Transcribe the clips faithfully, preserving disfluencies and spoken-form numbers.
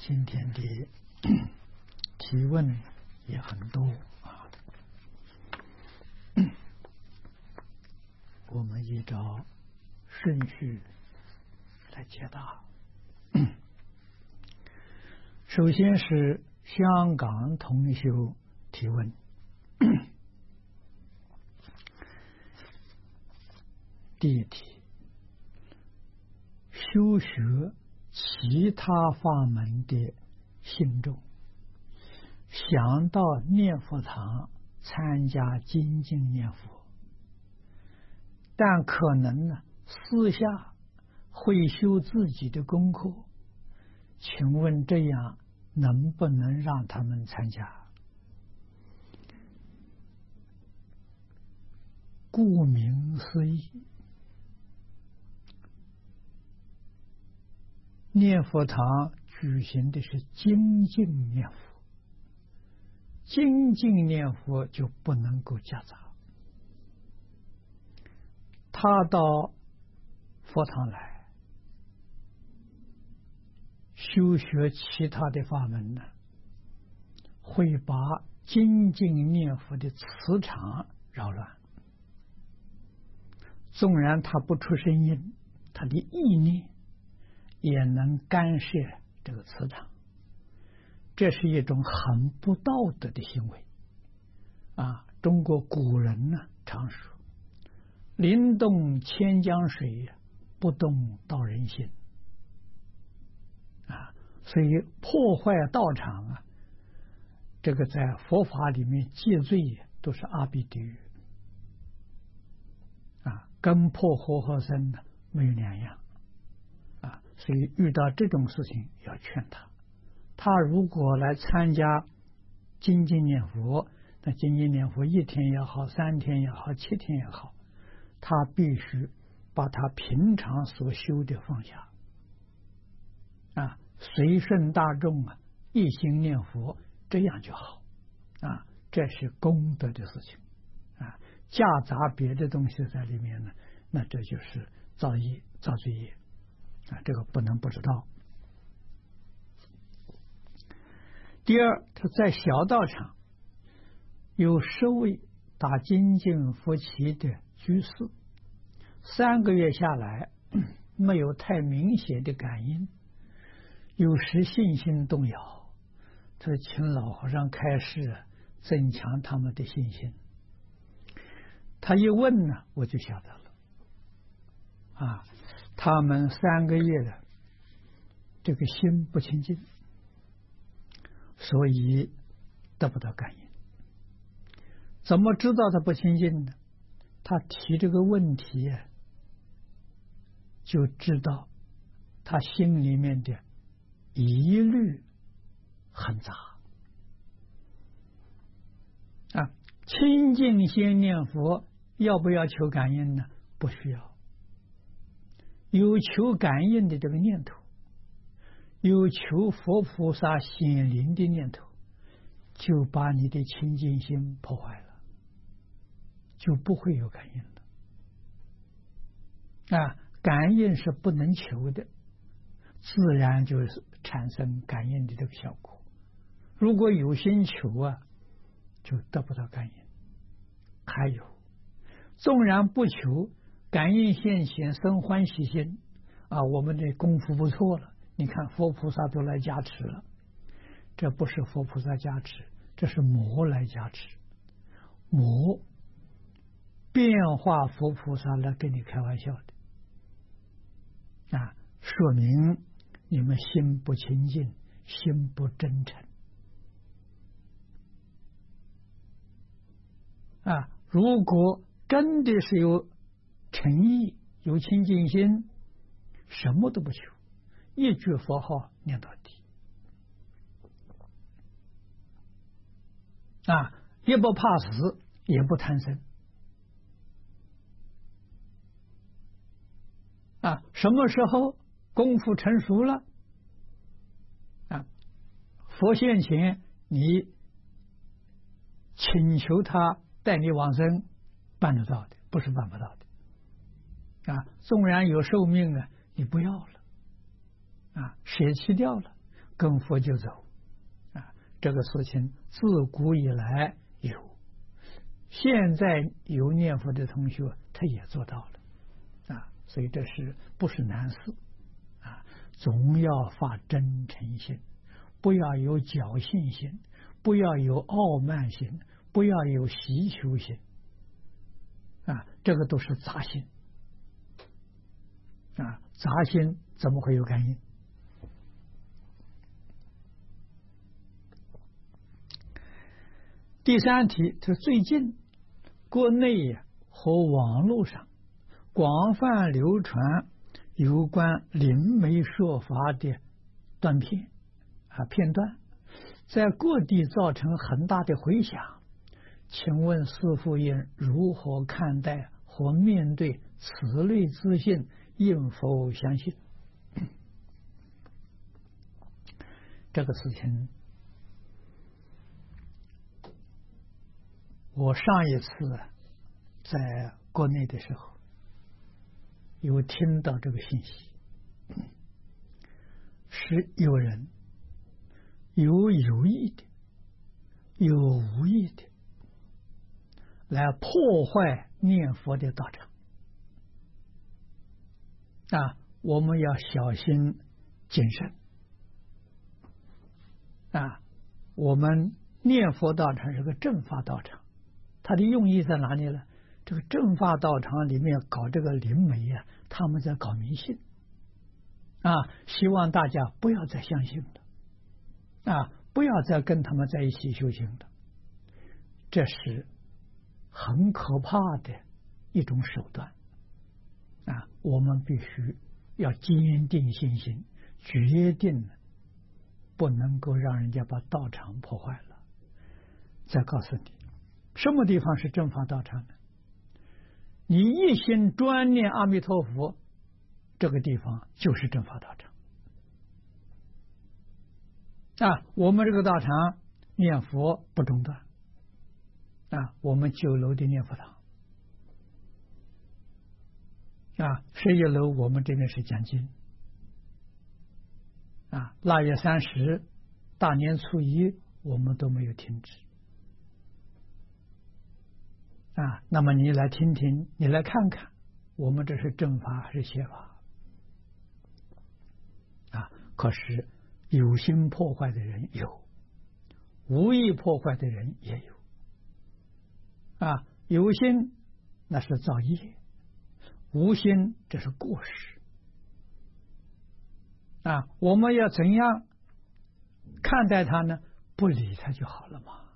今天的提问也很多啊，我们依照顺序来解答。首先是香港同修提问，第一题：修学其他法门的信众，想到念佛堂参加精进念佛，但可能呢私下会修自己的功课，请问这样能不能让他们参加？顾名思义，念佛堂举行的是精进念佛，精进念佛就不能够夹杂。他到佛堂来修学其他的法门呢，会把精进念佛的磁场扰乱。纵然他不出声音，他的意念也能干涉这个磁场，这是一种很不道德的行为啊！中国古人呢常说：“临动千江水，不动道人心。”啊，所以破坏道场啊，这个在佛法里面戒罪都是阿鼻地狱啊，跟破活和僧呢没有两样。所以遇到这种事情要劝他，他如果来参加精进念佛，那精进念佛一天也好，三天也好，七天也好，他必须把他平常所修的放下啊，随顺大众啊，一心念佛，这样就好啊，这是功德的事情啊，夹杂别的东西在里面呢，那这就是造业造罪业啊，这个不能不知道。第二，他在小道场有十位打精进佛七的居士，三个月下来没有太明显的感应，有时信心动摇，这请老和尚开示增强他们的信心。他一问呢，我就晓得了啊，他们三个月的这个心不清净，所以得不到感应。怎么知道他不清净呢？他提这个问题就知道他心里面的疑虑很杂啊。清净心念佛要不要求感应呢？不需要。有求感应的这个念头，有求佛菩萨显灵的念头，就把你的清净心破坏了，就不会有感应了啊！感应是不能求的，自然就是产生感应的这个效果。如果有心求啊，就得不到感应。还有，纵然不求，感应现前生欢喜心啊，我们的功夫不错了，你看佛菩萨都来加持了，这不是佛菩萨加持，这是魔来加持，魔变化佛菩萨来跟你开玩笑的啊，说明你们心不清净，心不真诚啊。如果真的是有诚意，有清净心，什么都不求，一句佛号念到底啊，也不怕死，也不贪生啊。什么时候功夫成熟了啊，佛现前，你请求他带你往生，办得到的，不是办不到的啊。纵然有寿命呢，你不要了啊，舍弃掉了， 跟佛就走啊。这个事情自古以来有，现在有念佛的同学他也做到了啊，所以这是不是难事啊？总要发真诚心，不要有侥幸心，不要有傲慢心，不要有希求心啊，这个都是杂心啊，杂心怎么会有感应？第三题，就最近国内和网络上广泛流传有关灵媒说法的断片啊片段，在各地造成很大的回响。请问师父应如何看待和面对此类资讯，应否相信？这个事情，我上一次在国内的时候，有听到这个信息，是有人有有意的，有无意的来破坏念佛的道场啊！我们要小心谨慎啊！我们念佛道场是个正法道场，它的用意在哪里呢？这个正法道场里面搞这个灵媒啊，他们在搞迷信啊！希望大家不要再相信了啊！不要再跟他们在一起修行了，这是很可怕的一种手段啊！我们必须要坚定信心，决定不能够让人家把道场破坏了。再告诉你，什么地方是正法道场呢？你一心专念阿弥陀佛，这个地方就是正法道场啊！我们这个道场念佛不中断啊！我们九楼的念佛堂啊，十一楼我们这边是讲经啊，腊月三十、大年初一我们都没有停止啊。那么你来听听，你来看看，我们这是正法还是邪法啊？可是有心破坏的人有，无意破坏的人也有啊。有心那是造业，无心这是过失啊。我们要怎样看待他呢？不理他就好了嘛。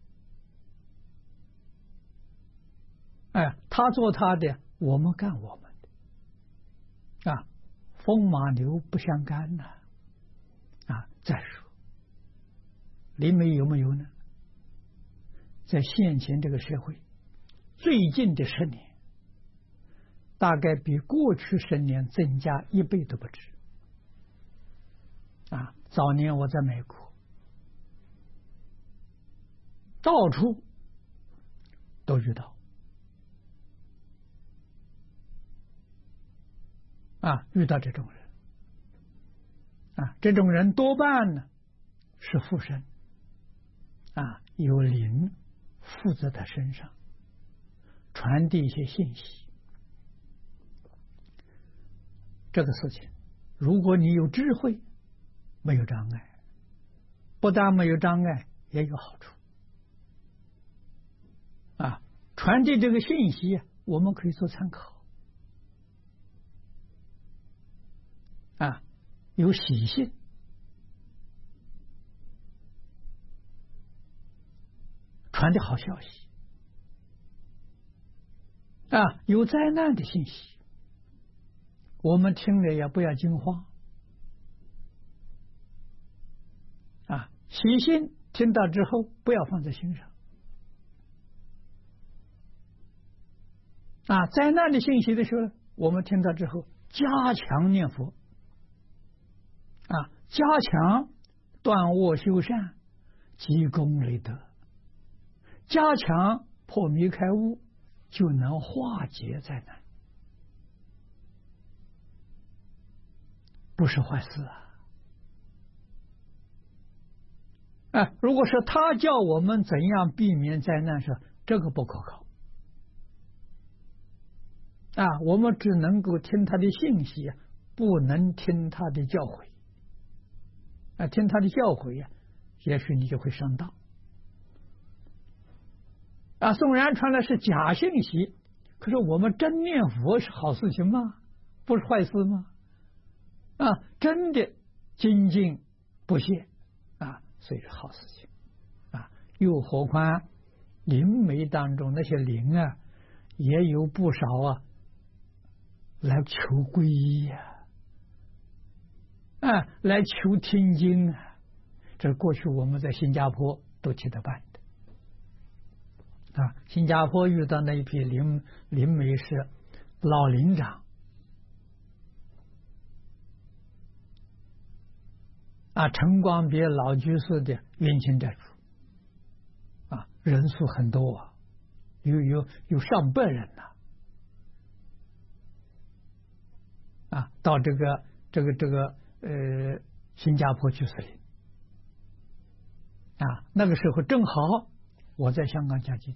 哎，他做他的，我们干我们的啊，风马牛不相干呐啊。再说灵媒有没有呢？在现前这个社会，最近的十年大概比过去十年增加一倍都不止啊！早年我在美国，到处都遇到啊，遇到这种人啊，这种人多半呢是附身啊，有灵附在他身上，传递一些信息。这个事情，如果你有智慧，没有障碍，不但没有障碍，也有好处啊。传递这个信息，我们可以做参考啊，有喜信，传递好消息啊，有灾难的信息，我们听了也不要惊慌啊。喜信听到之后，不要放在心上啊。灾难的信息的时候，我们听到之后，加强念佛啊，加强断恶修善，积功累德，加强破迷开悟，就能化解灾难，不是坏事啊啊，如果说他叫我们怎样避免灾难时，这个不可靠。啊，我们只能够听他的信息，不能听他的教诲。啊，听他的教诲呀，也许你就会上当。啊，纵然传来是假信息，可是我们真念佛是好事情吗？不是坏事吗？啊，真的精进不懈啊，所以是好事情啊。又何况灵媒当中那些灵啊，也有不少啊来求皈依呀，啊，来求听经啊。这过去我们在新加坡都替他办的啊。新加坡遇到那一批灵灵媒是老灵长啊，陈光别老居士的冤亲债主啊，人数很多啊，有有有上百人呐。啊，到这个这个这个呃新加坡去司令啊，那个时候正好我在香港嘉靖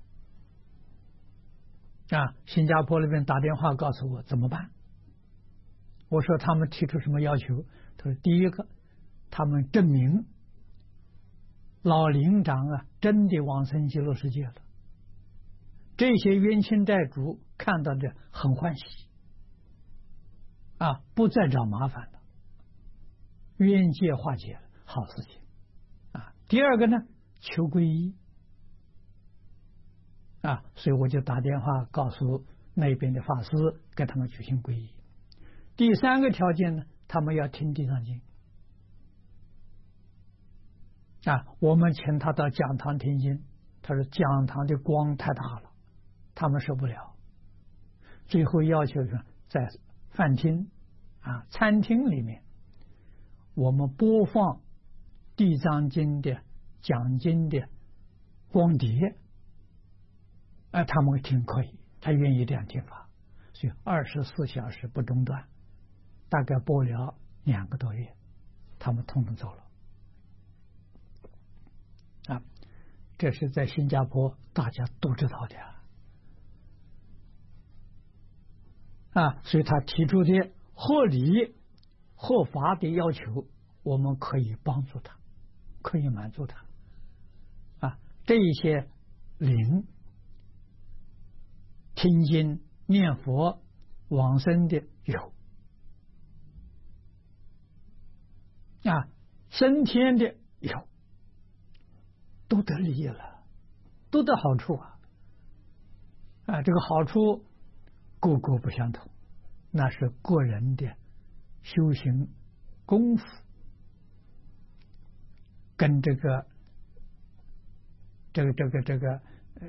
啊，新加坡那边打电话告诉我怎么办。我说他们提出什么要求？他说第一个，他们证明老灵长啊真的往生极乐世界了，这些冤亲债主看到这很欢喜啊，不再找麻烦了，冤结化解了，好事情啊。第二个呢，求皈依啊，所以我就打电话告诉那边的法师，给他们举行皈依。第三个条件呢，他们要听地藏经啊，我们请他到讲堂听经，他说讲堂的光太大了，他们受不了，最后要求是在饭厅啊餐厅里面，我们播放地藏经的讲经的光碟，啊，他们听可以，他愿意这样听法，所以二十四小时不中断，大概播了两个多月，他们统统走了。啊，这是在新加坡大家都知道的啊，所以他提出的合理合法的要求，我们可以帮助他，可以满足他啊。这一些灵听经念佛往生的有啊，升天的有，都得利益了，都得好处啊！啊，这个好处个个不相同，那是个人的修行功夫跟这个这个这个这个呃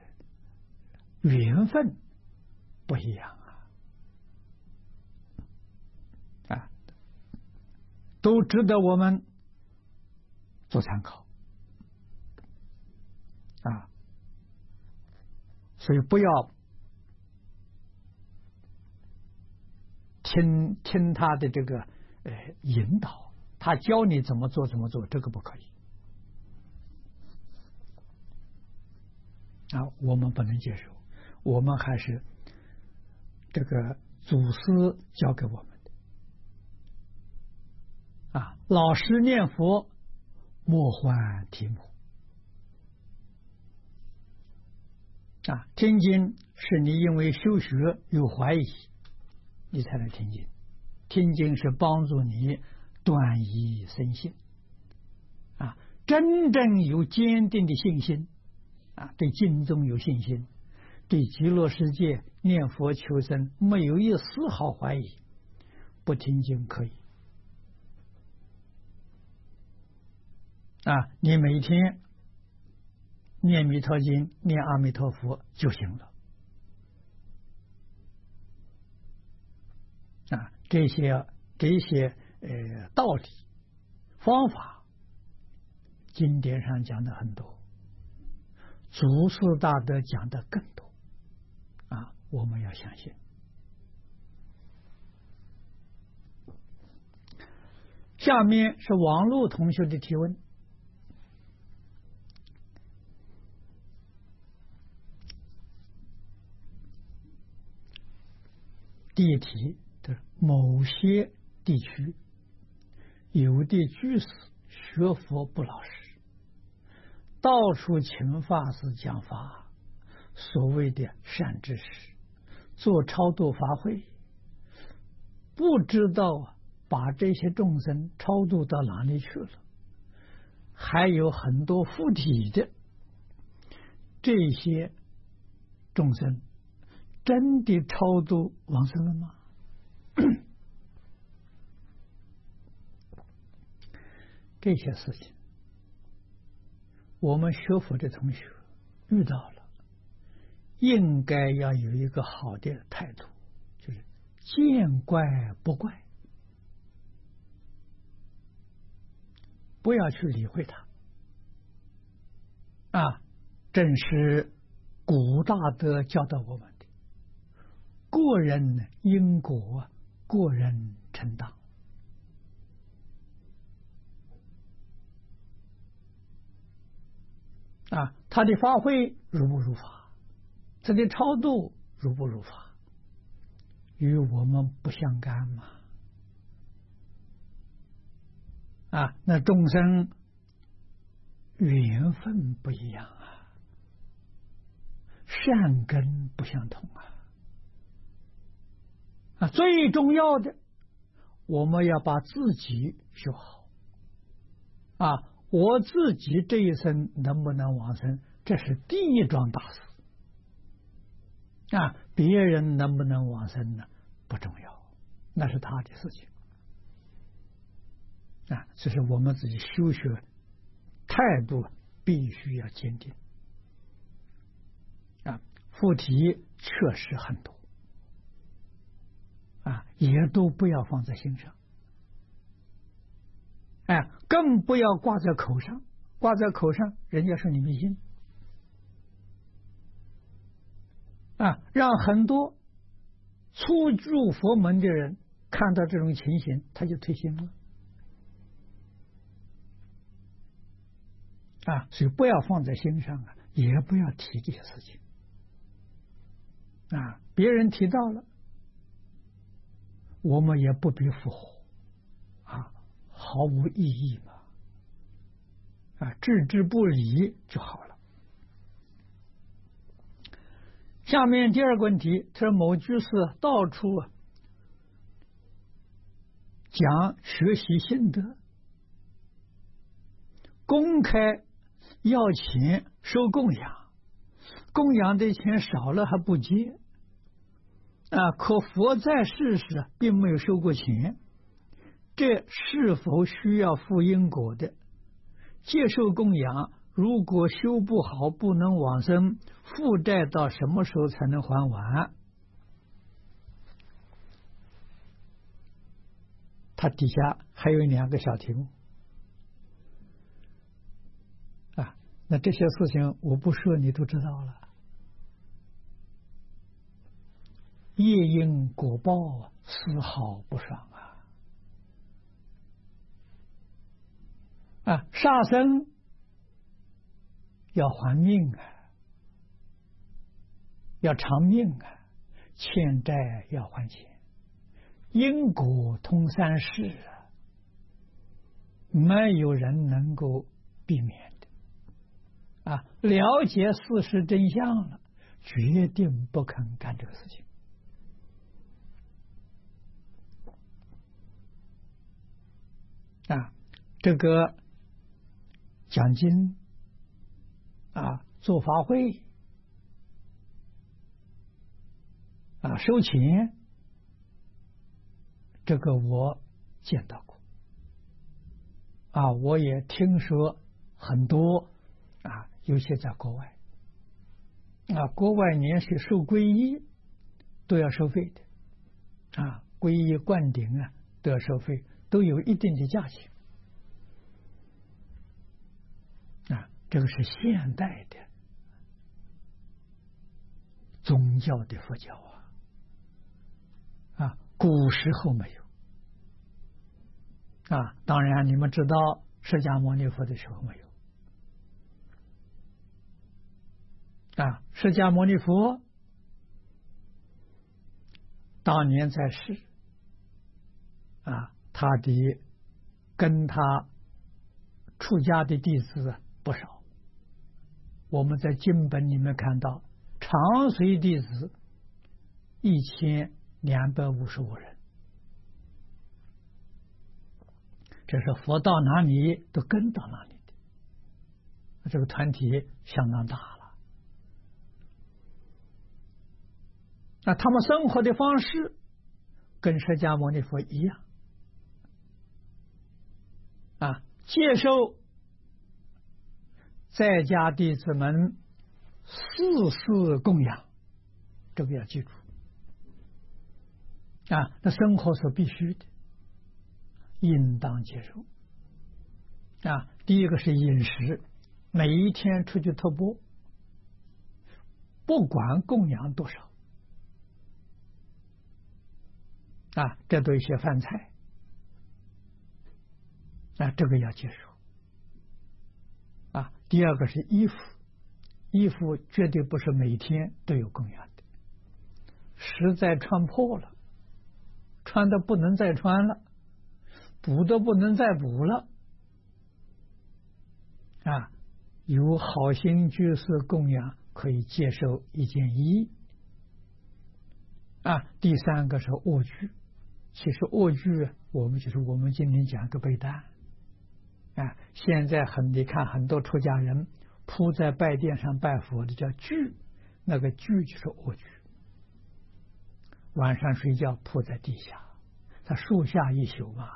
缘分不一样啊啊，都值得我们做参考。啊，所以不要听听他的这个呃引导，他教你怎么做怎么做，这个不可以啊，我们不能接受，我们还是这个祖师教给我们的啊，老实念佛，莫换题目。啊，听经是你因为修学有怀疑，你才来听经。听经是帮助你断疑生信，啊，真正有坚定的信心，啊，对经中有信心，对极乐世界念佛求生没有一丝毫怀疑，不听经可以。啊，你每天念弥陀经，念阿弥陀佛就行了。啊，这些这些呃道理方法，经典上讲的很多，祖师大德讲的更多啊，我们要相信。下面是网络同学的提问。 地体的某些地区，有的居士学佛不老实，到处请法师讲法，所谓的善知识，做超度法会，不知道把这些众生超度到哪里去了。还有很多附体的这些众生，真的超度往生了吗？这些事情，我们学佛的同学遇到了，应该要有一个好的态度，就是见怪不怪，不要去理会它。啊，正是古大德教导我们的，过人因果，过人承当。啊，他的发挥如不如法，他的超度如不如法，与我们不相干嘛。啊，那众生缘分不一样啊，善根不相同啊。啊，最重要的，我们要把自己修好。啊，我自己这一生能不能往生，这是第一桩大事。啊，别人能不能往生呢？不重要，那是他的事情。啊，这是我们自己修学态度必须要坚定。啊，附体确实很多，啊，也都不要放在心上。哎，更不要挂在口上，挂在口上，人家说你迷信。啊，让很多初入佛门的人看到这种情形，他就退心了。啊，所以不要放在心上啊，也不要提这些事情。啊，别人提到了，我们也不必附和，啊，毫无意义嘛。啊，置之不理就好了。下面第二个问题，他说某居士到处讲学习心得，公开要钱收供养，供养的钱少了还不接，啊，可佛在世时并没有收过钱，这是否需要负因果的？接受供养，如果修不好不能往生，负债到什么时候才能还完？他底下还有两个小题目。啊，那这些事情我不说你都知道了。业因果报丝毫不爽啊！啊，杀生要还命啊，要偿命啊，欠债要还钱，因果通三世啊，没有人能够避免的。啊，了解事实真相了，决定不肯干这个事情。啊，这个讲经啊，做法会啊，收钱，这个我见到过啊，我也听说很多啊，尤其在国外啊，国外连是受皈依都要收费的啊，皈依灌顶啊都要收费，都有一定的价钱啊，这个是现代的宗教的佛教啊，啊，古时候没有啊，当然你们知道释迦牟尼佛的时候没有啊，释迦牟尼佛当年在世啊，他的跟他出家的弟子不少。我们在经本里面看到，长随弟子一千两百五十五人，这是佛到哪里都跟到哪里的，这个团体相当大了。那他们生活的方式跟释迦牟尼佛一样啊，接受在家弟子们四事供养，这个要记住啊，那生活所必须的，应当接受啊。第一个是饮食，每一天出去托钵，不管供养多少啊，这都一些饭菜啊，这个要接受啊。第二个是衣服，衣服绝对不是每天都有供养的，实在穿破了，穿的不能再穿了，补的不能再补了啊，有好心居士供养可以接受一件衣啊。第三个是卧具，其实卧具我们就是我们今天讲的被单啊。现在很你看很多出家人铺在拜殿上拜佛的叫具，那个具就是卧具，晚上睡觉铺在地下，他树下一宿嘛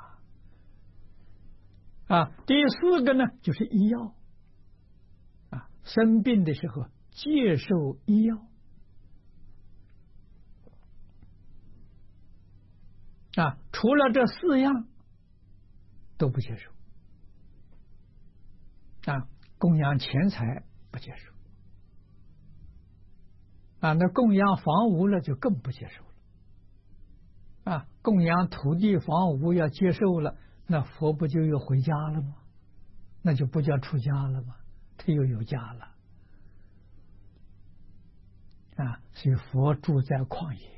啊。第四个呢就是医药啊，生病的时候接受医药啊，除了这四样都不接受啊。供养钱财不接受啊，那供养房屋了就更不接受了啊。供养土地房屋要接受了，那佛不就又回家了吗？那就不叫出家了吗？他又有家了啊。所以佛住在旷野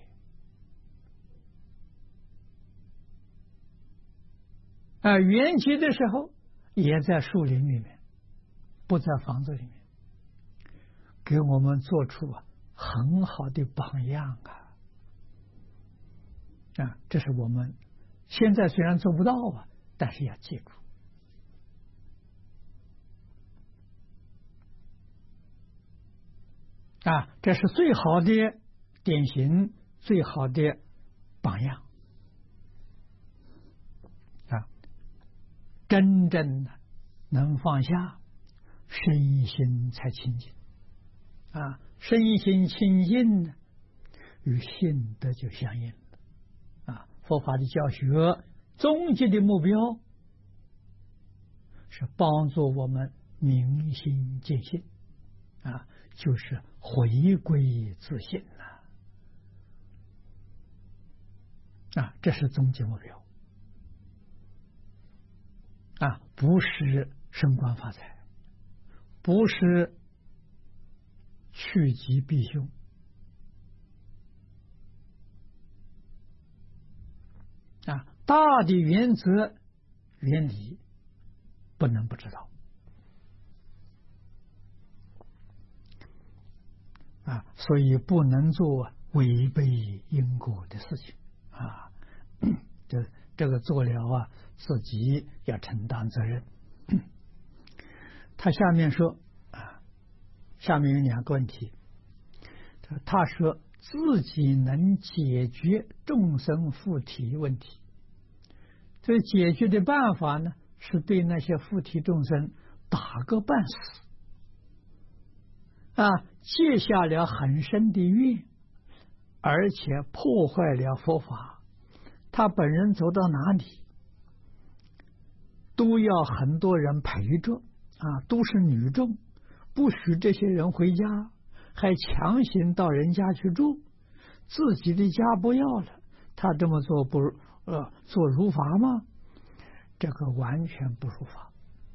啊，圆寂的时候也在树林里面，不在房子里面，给我们做出啊很好的榜样啊啊！这是我们现在虽然做不到啊，但是要记住啊，这是最好的典型，最好的榜样啊！真正的能放下，身心才清净啊！身心清净呢，与性德就相应了啊！佛法的教学终极的目标是帮助我们明心见性啊，就是回归自性了啊！这是终极目标啊，不是升官发财，不是趋吉避凶啊，大的原则原理不能不知道啊，所以不能做违背因果的事情啊。这这个做了啊，自己要承担责任。他下面说啊，下面有两个问题。他说自己能解决众生附体问题，这解决的办法呢，是对那些附体众生打个半死啊，结下了很深的怨，而且破坏了佛法。他本人走到哪里，都要很多人陪着啊，都是女众，不许这些人回家，还强行到人家去住，自己的家不要了，他这么做不呃做如法吗？这个完全不如法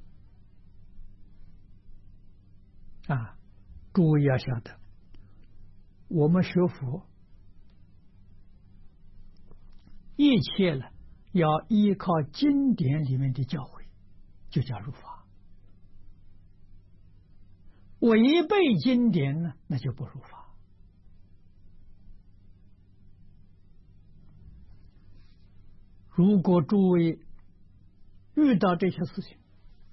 啊！诸位要晓得，我们学佛一切呢要依靠经典里面的教诲，就叫入法。违背经典呢，那就不入法。如果诸位遇到这些事情，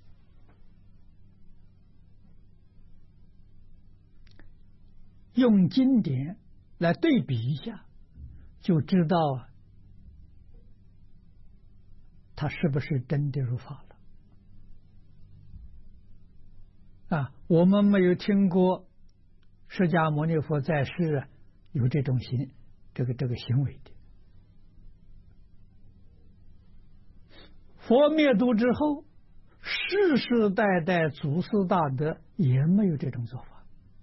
用经典来对比一下，就知道啊，他是不是真的入法了啊？我们没有听过释迦牟尼佛在世啊有这种行这个这个行为的。佛灭度之后，世世代代祖师大德也没有这种做法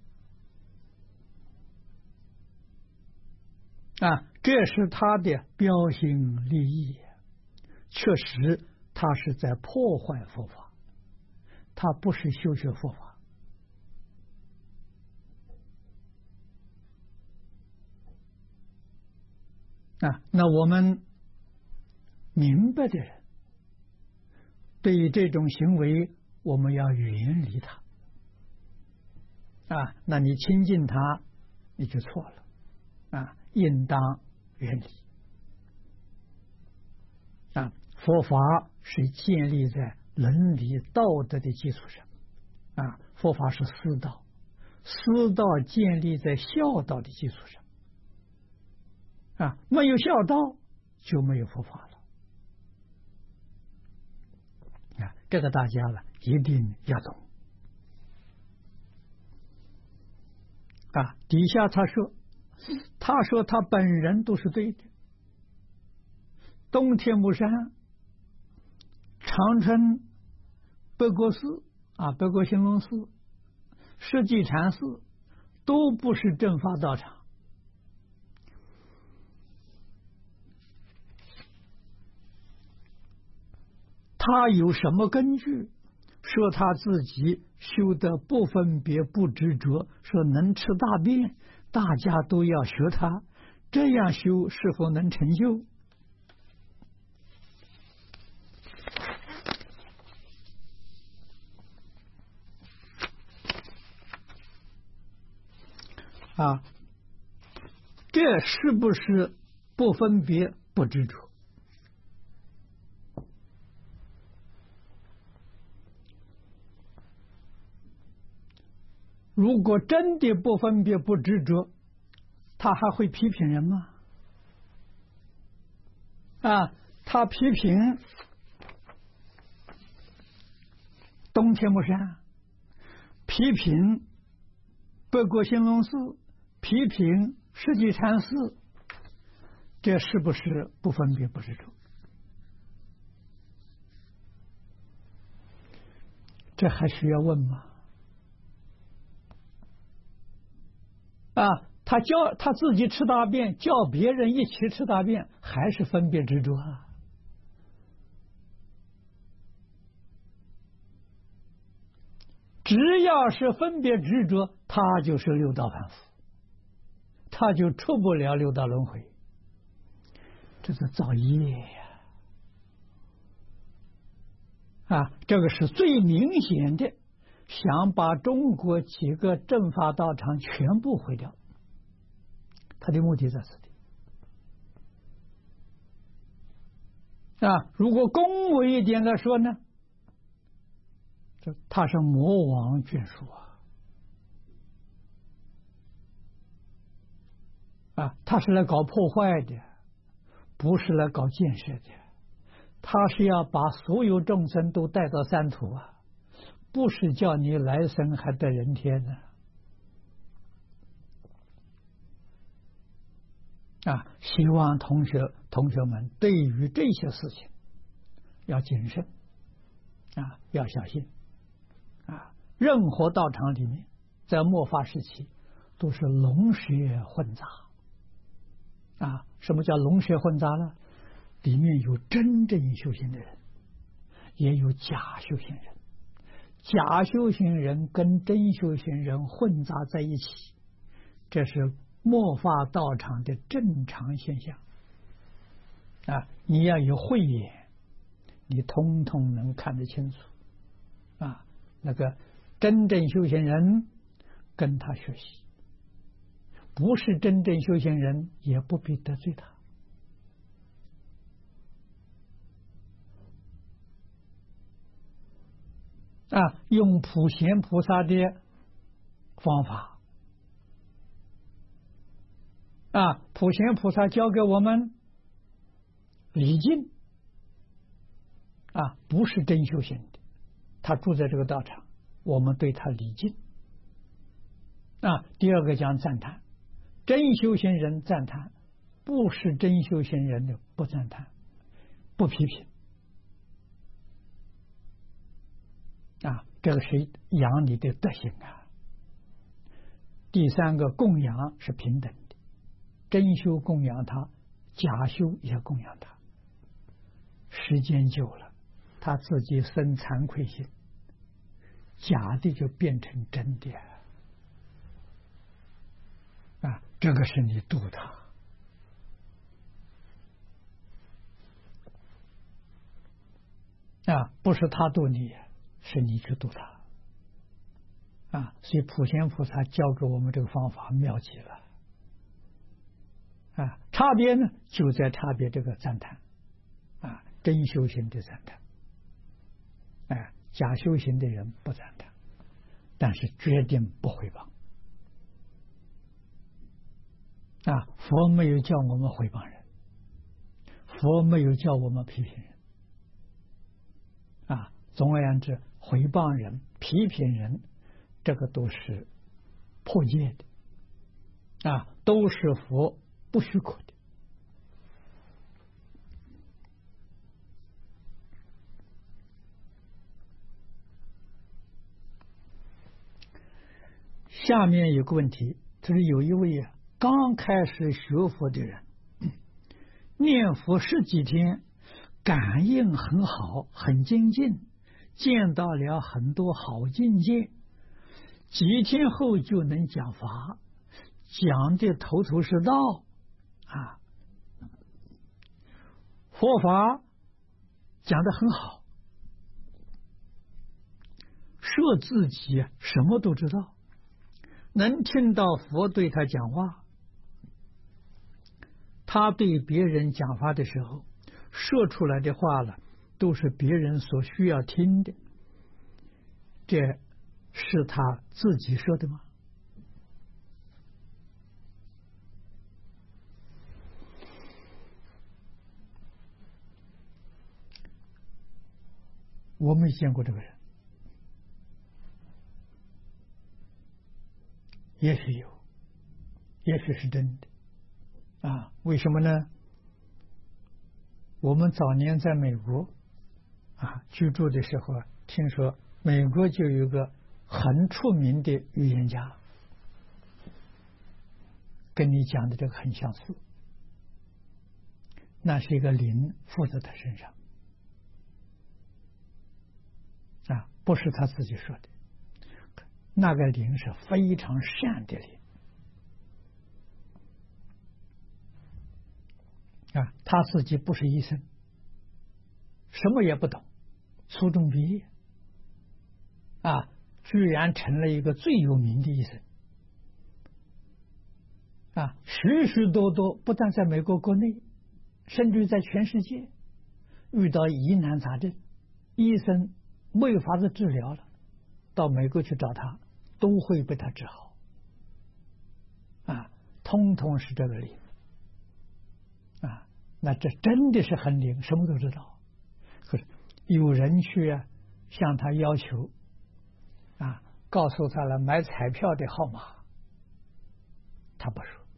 啊，这是他的标新立异，确实他是在破坏佛法，他不是修学佛法啊。那我们明白的人，对于这种行为，我们要远离他啊。那你亲近他，你就错了啊，应当远离啊。佛法是建立在伦理道德的基础上啊，佛法是师道，师道建立在孝道的基础上啊，没有孝道就没有佛法了。啊，这个大家呢一定要懂啊。底下他说，他说他本人都是对的。东天目山、长春北国寺啊，北国兴隆寺、世纪禅寺都不是正法道场。他有什么根据说他自己修得不分别不执着，说能吃大便，大家都要学他，这样修是否能成就？啊，这是不是不分别不执着？如果真的不分别不执着，他还会批评人吗？啊，他批评东天目山，批评北国兴隆寺，批评世纪禅寺，这是不是不分别不执着？这还需要问吗？啊，他叫他自己吃大便，叫别人一起吃大便，还是分别执着啊？只要是分别执着，他就是六道凡夫，他就出不了六道轮回，这是造业呀！啊，这个是最明显的。想把中国几个正法道场全部毁掉，他的目的在此地啊。如果恭维一点来说呢，这他是魔王眷属啊啊，他是来搞破坏的，不是来搞建设的，他是要把所有众生都带到三途啊。不是叫你来生还得人天呢啊！希望同学同学们对于这些事情要谨慎啊，要小心啊！任何道场里面，在末法时期都是龙蛇混杂啊！什么叫龙蛇混杂呢？里面有真正修行的人，也有假修行人。假修行人跟真修行人混杂在一起，这是末法道场的正常现象啊，你要有慧眼，你通通能看得清楚。啊，那个真正修行人跟他学习，不是真正修行人也不必得罪他。啊，用普贤菩萨的方法，啊，普贤菩萨教给我们礼敬，啊，不是真修行的，他住在这个道场，我们对他礼敬。啊，第二个讲赞叹，真修行人赞叹，不是真修行人的不赞叹，不批评。啊，这个是养你的德行啊。第三个供养是平等的，真修供养他，假修也供养他。时间久了，他自己生惭愧心，假的就变成真的啊！这个是你度他啊，不是他度你，是你去度他啊！所以普贤菩萨教给我们这个方法妙极了啊！差别呢，就在差别这个赞叹啊，真修行的赞叹，哎，假修行的人不赞叹，但是决定不诽谤啊！佛没有叫我们诽谤人，佛没有叫我们批评人啊！总而言之，诽谤人、批评人，这个都是破戒的啊，都是佛不许可的。下面有个问题，就是有一位啊刚开始学佛的人，念佛十几天，感应很好，很精进，见到了很多好境界，几天后就能讲法，讲的头头是道啊，佛法讲得很好，说自己什么都知道，能听到佛对他讲话，他对别人讲话的时候说出来的话了，都是别人所需要听的，这是他自己说的吗？我没见过这个人，也许有，也许是真的啊？为什么呢？我们早年在美国啊居住的时候啊，听说美国就有一个很出名的预言家，跟你讲的这个很相似，那是一个灵附在他身上啊，不是他自己说的，那个灵是非常善的灵啊，他自己不是医生，什么也不懂，初中毕业啊，居然成了一个最有名的医生啊，许许多多不但在美国国内，甚至在全世界遇到疑难杂症，医生没有法子治疗了，到美国去找他，都会被他治好啊，通通是这个理啊，那这真的是很灵，什么都知道。可是有人去啊向他要求啊，告诉他了买彩票的号码，他不说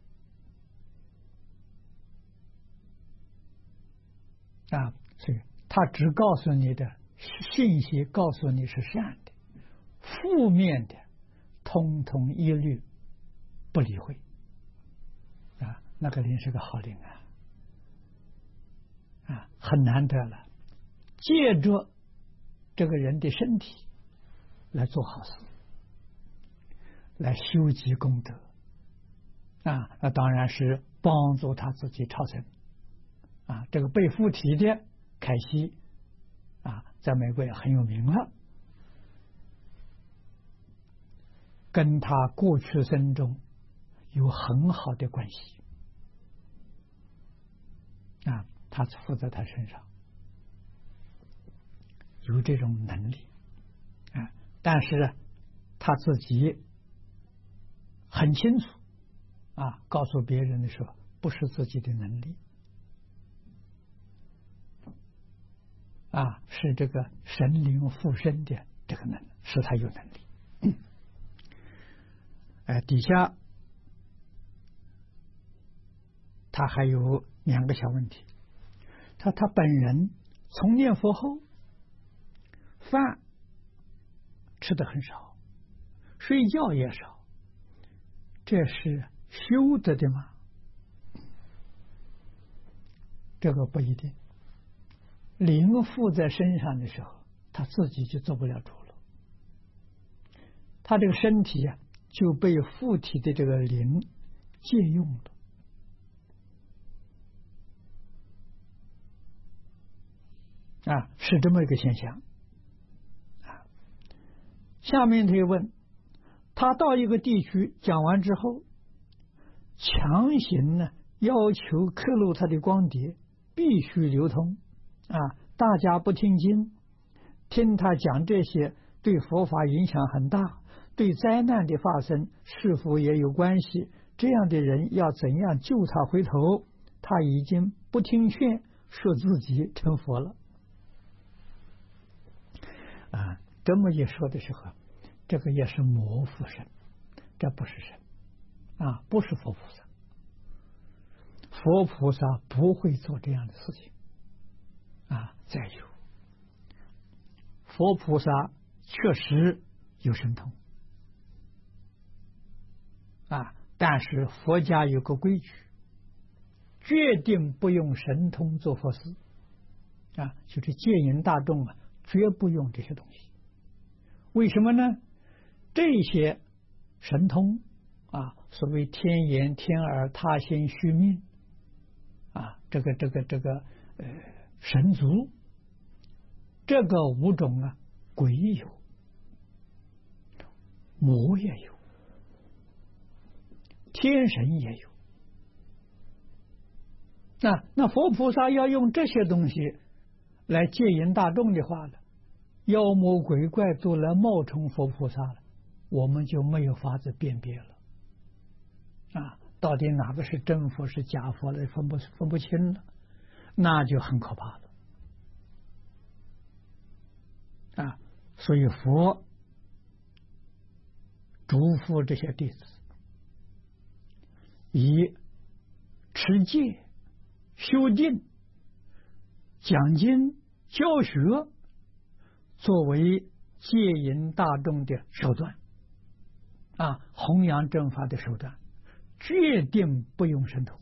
啊，所以他只告诉你的信息，告诉你是善的，负面的通通一律不理会啊，那个灵是个好灵啊啊，很难得了，借着这个人的身体来做好事，来修积功德啊，那当然是帮助他自己超生啊，这个被附体的凯西啊，在美国也很有名了，跟他过去生中有很好的关系啊，他附在他身上有这种能力啊，但是他自己很清楚啊，告诉别人的时候不是自己的能力啊，是这个神灵附身的这个能力，使他有能力。哎，底下他还有两个小问题，他他本人从念佛后，饭吃的很少，睡觉也少，这是修得的吗？这个不一定。灵附在身上的时候，他自己就做不了主了，他这个身体啊就被附体的这个灵借用了啊，是这么一个现象啊。下面他又问，他到一个地区讲完之后，强行呢要求刻录他的光碟必须流通啊，大家不听经，听他讲这些对佛法影响很大，对灾难的发生是否也有关系？这样的人要怎样救他回头？他已经不听劝，说自己成佛了啊！这么一说的时候，这个也是魔附身，这不是神啊，不是佛菩萨。佛菩萨不会做这样的事情啊！再有，佛菩萨确实有神通啊，但是佛家有个规矩，决定不用神通做佛事啊，就是戒引大众啊，绝不用这些东西。为什么呢？这些神通啊，所谓天眼、天耳、他心、虚命啊，这个这个这个呃神足，这个五种啊，鬼有，魔也有，天神也有。那那佛菩萨要用这些东西来戒引大众的话呢，妖魔鬼怪都来冒充佛菩萨了，我们就没有法子辨别了啊！到底哪个是真佛是假佛了，分不分不清了，那就很可怕了啊！所以佛嘱咐这些弟子以持戒、修定、讲经、教学作为戒引大众的手段啊，弘扬正法的手段，决定不用神通。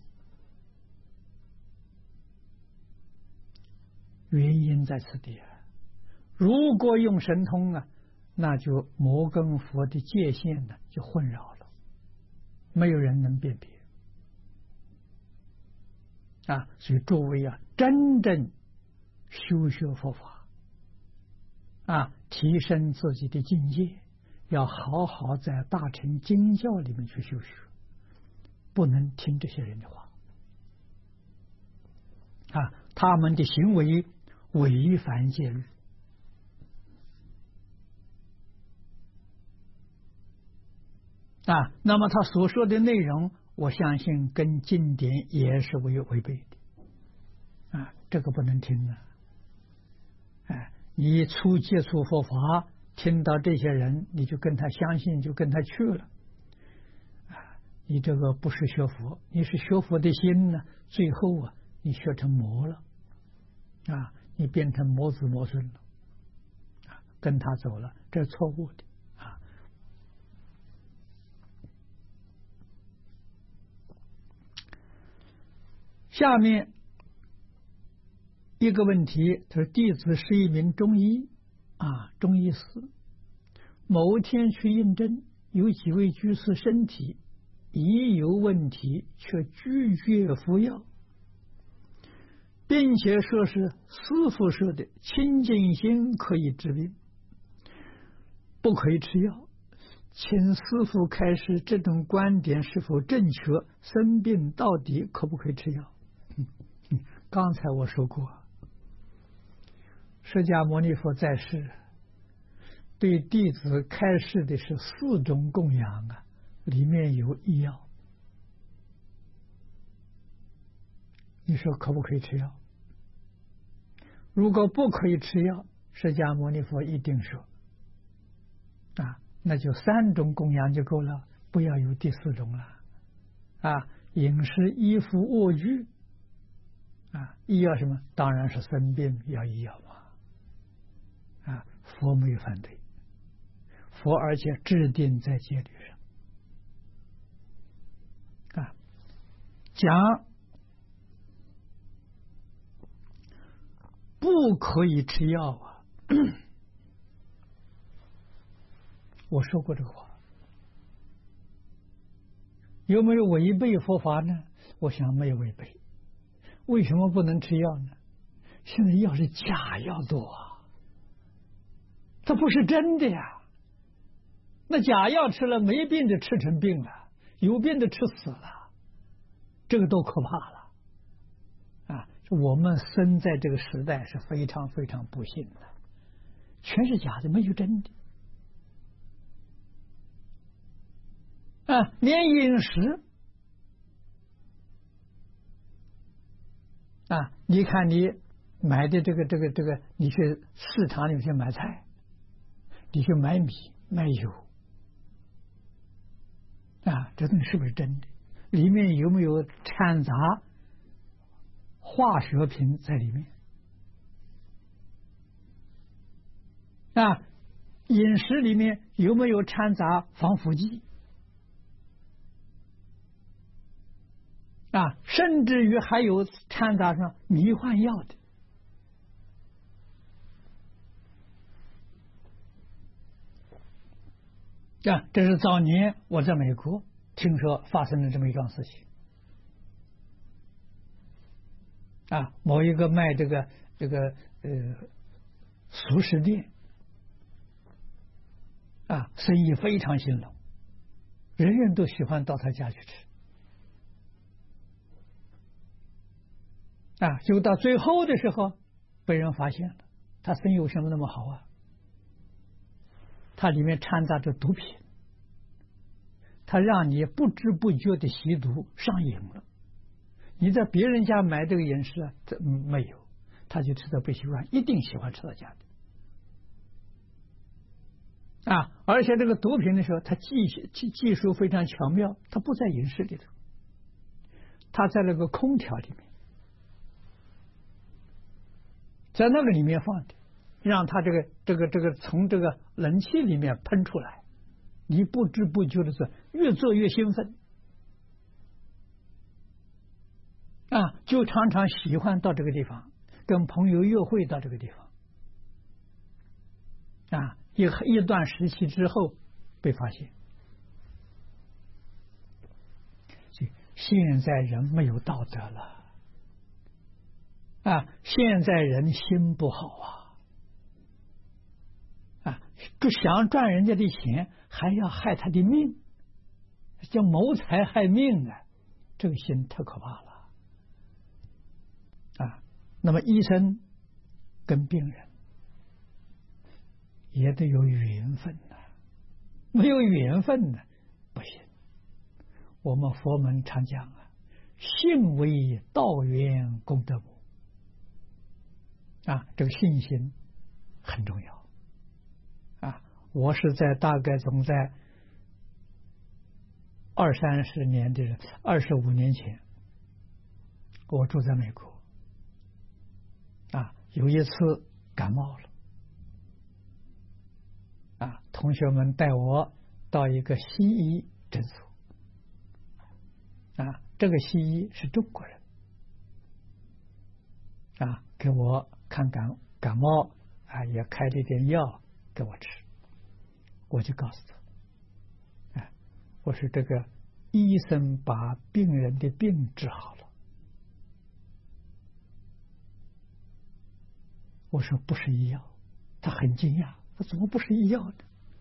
原因在此地啊，如果用神通啊，那就魔跟佛的界限呢就混淆了，没有人能辨别啊。所以诸位啊，真正修学佛法啊，提升自己的境界，要好好在大乘经教里面去修学，不能听这些人的话啊，他们的行为违反戒律啊，那么他所说的内容，我相信跟经典也是违违背的啊，这个不能听啊！哎，你初接触佛法，听到这些人，你就跟他相信，就跟他去了啊！你这个不是学佛，你是学佛的心呢，最后啊，你学成魔了啊，你变成魔子魔孙了啊，跟他走了，这是错误的。下面一个问题，他说弟子是一名中医啊，中医师。某天去应征，有几位居士身体已有问题，却拒绝服药。 并且说是师父说的清净心可以治病，不可以吃药。请师父开示，这种观点是否正确？生病到底可不可以吃药？刚才我说过，释迦牟尼佛在世对弟子开示的是四种供养啊，里面有医药。你说可不可以吃药？如果不可以吃药，释迦牟尼佛一定说啊，那就三种供养就够了，不要有第四种了啊。饮食、衣服、卧具啊，医药什么？当然是生病要医药嘛啊，佛没有反对，佛而且制定在戒律上啊，讲不可以吃药啊。我说过这个话，有没有违背佛法呢？我想没有违背。为什么不能吃药呢？现在药是假药多啊，它不是真的呀。那假药吃了，没病的吃成病了，有病的吃死了，这个多可怕了啊！我们生在这个时代是非常非常不幸的，全是假的，没有真的啊！连饮食啊，你看你买的这个这个这个，你去市场里去买菜，你去买米买油啊，这东西是不是真的？里面有没有掺杂化学品在里面啊？饮食里面有没有掺杂防腐剂啊？甚至于还有掺杂上迷幻药的啊！这是早年我在美国听说发生了这么一桩事情啊，某一个卖这个这个呃熟食店啊，生意非常兴隆，人人都喜欢到他家去吃啊，就到最后的时候被人发现了，他生意为什么那么好啊？它里面掺杂着毒品，它让你不知不觉的吸毒上瘾了。你在别人家买这个饮食啊，这没有，他就吃的不习惯，一定喜欢吃到家的啊！而且这个毒品的时候，它技技技术非常巧妙，它不在饮食里头，它在那个空调里面，在那个里面放的，让它这个这个这个从这个冷气里面喷出来，你不知不觉的是越做越兴奋啊，就常常喜欢到这个地方，跟朋友约会到这个地方啊，一一段时期之后被发现。现在人没有道德了啊，现在人心不好啊啊，就想赚人家的钱，还要害他的命，叫谋财害命啊，这个心太可怕了啊！那么医生跟病人也得有缘分呐、啊，没有缘分呢、啊、不行。我们佛门常讲啊，信为道源功德母啊，这个信心很重要啊。我是在大概总在二三十年的二十五年前，我住在美国啊，有一次感冒了啊，同学们带我到一个西医诊所啊，这个西医是中国人啊，给我看感感冒啊，也开了一点药给我吃，我就告诉他，啊，我说这个医生把病人的病治好了我说不是医药，他很惊讶，他怎么不是医药呢？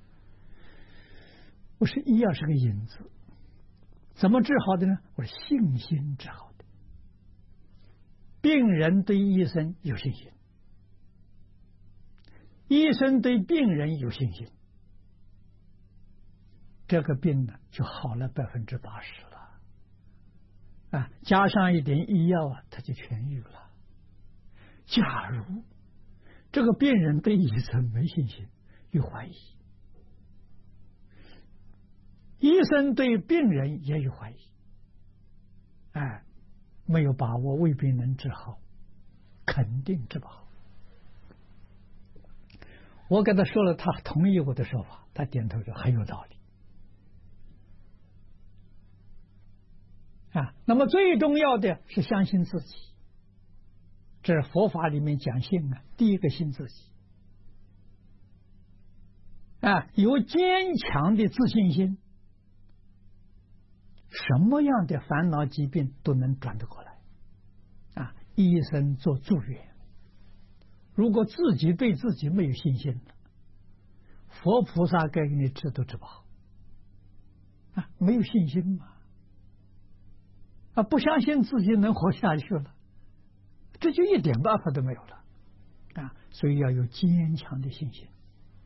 我说医药是个引子，怎么治好的呢？我说信心治好的。病人对医生有信心，医生对病人有信心，这个病呢就好了百分之八十了啊！加上一点医药啊，他就痊愈了。假如这个病人对医生没信心，有怀疑，医生对病人也有怀疑，哎，没有把握，未必能治好，肯定治不好。我跟他说了，他同意我的说法，他点头说很有道理啊。那么最重要的是相信自己，这是佛法里面讲信啊，第一个信自己啊，有坚强的自信心，什么样的烦恼疾病都能转得过来啊！医生做助缘，如果自己对自己没有信心了，佛菩萨该给你治都治不好啊！没有信心嘛，啊，不相信自己能活下去了，这就一点办法都没有了啊！所以要有坚强的信心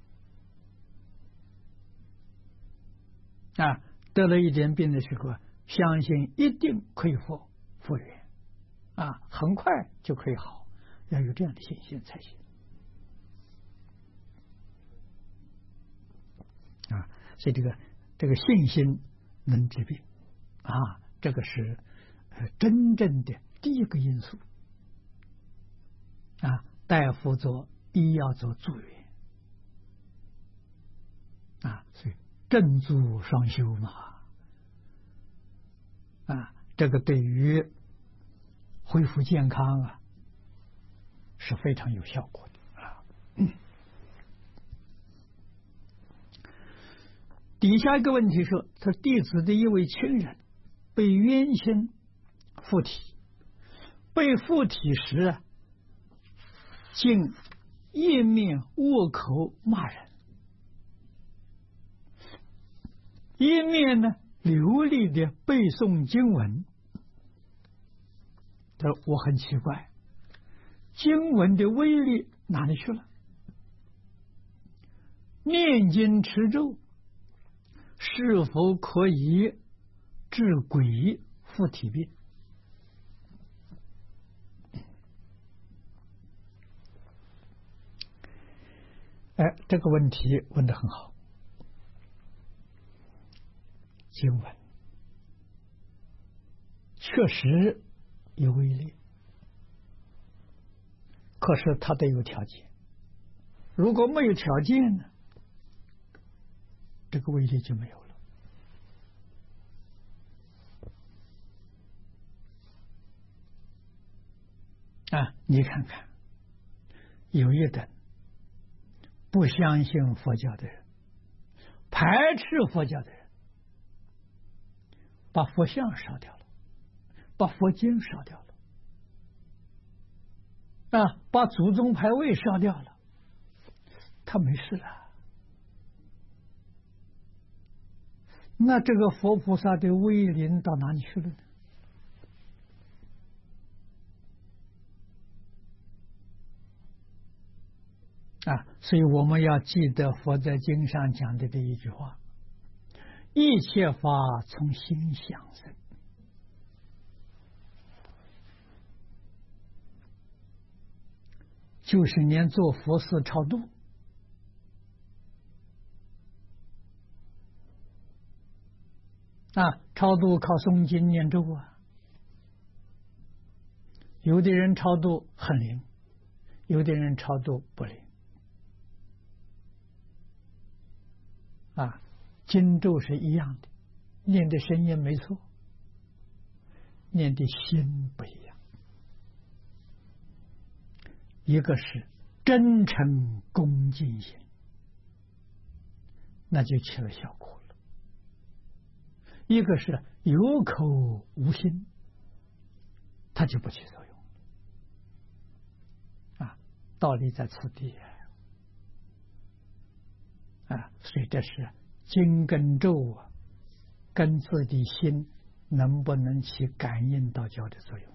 啊！得了一点病的时候，相信一定可以复复原啊，很快就可以好，要有这样的信心才行啊。所以这个这个信心能治病啊，这个是呃真正的第一个因素啊。大夫做医药做助缘啊，所以正助双修嘛啊，这个对于恢复健康啊是非常有效果的啊。嗯、底下一个问题说，他弟子的一位亲人被冤亲附体，被附体时啊，竟一面握口骂人，一面呢流利的背诵经文。他说我很奇怪，经文的威力哪里去了？念经持咒是否可以治鬼附体病？哎，这个问题问得很好。经文确实有威力，可是它得有条件。如果没有条件呢，这个威力就没有了啊！你看看，有一等不相信佛教的人，排斥佛教的人，把佛像烧掉了，把佛经烧掉了啊，把祖宗牌位烧掉了，他没事了。那这个佛菩萨的威灵到哪里去了呢？啊，所以我们要记得佛在经上讲的这一句话：一切法从心想生。就是连做佛事超度啊，超度靠诵经念咒啊。有的人超度很灵，有的人超度不灵啊。经咒是一样的，念的声音没错，念的心不一样。一个是真诚恭敬心，那就起了效果了；一个是有口无心，它就不起作用啊。 道理在此地啊！所以这是经跟咒啊，跟自己心能不能起感应道交的作用？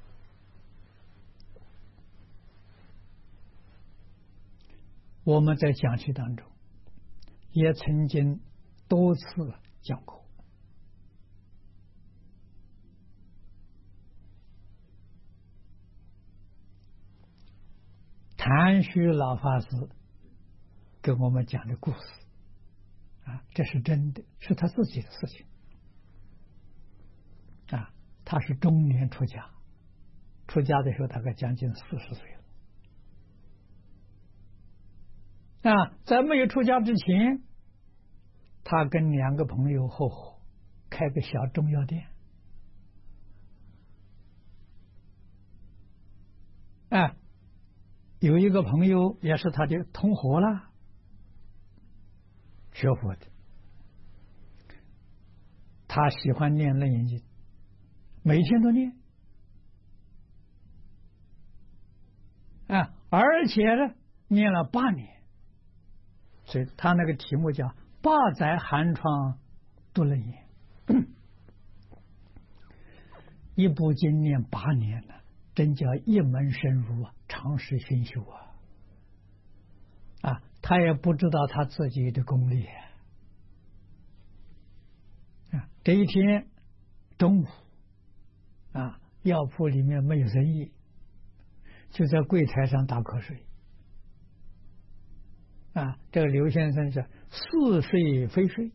我们在讲题当中也曾经多次讲过，谭虚老法师跟我们讲的故事啊，这是真的，是他自己的事情啊。他是中年出家，出家的时候大概将近四十岁了。啊，在没有出家之前，他跟两个朋友合伙开个小中药店。啊，有一个朋友也是他的同伙了，学佛的，他喜欢念楞严经，每天都念。啊，而且呢，念了八年。所以他那个题目叫“八载寒窗读楞严”，一部经念八年了，真叫一门深入啊，长时熏修啊！啊，他也不知道他自己的功力啊。这一天中午啊，药铺里面没有生意，就在柜台上打瞌睡。啊，这个刘先生是似睡非睡，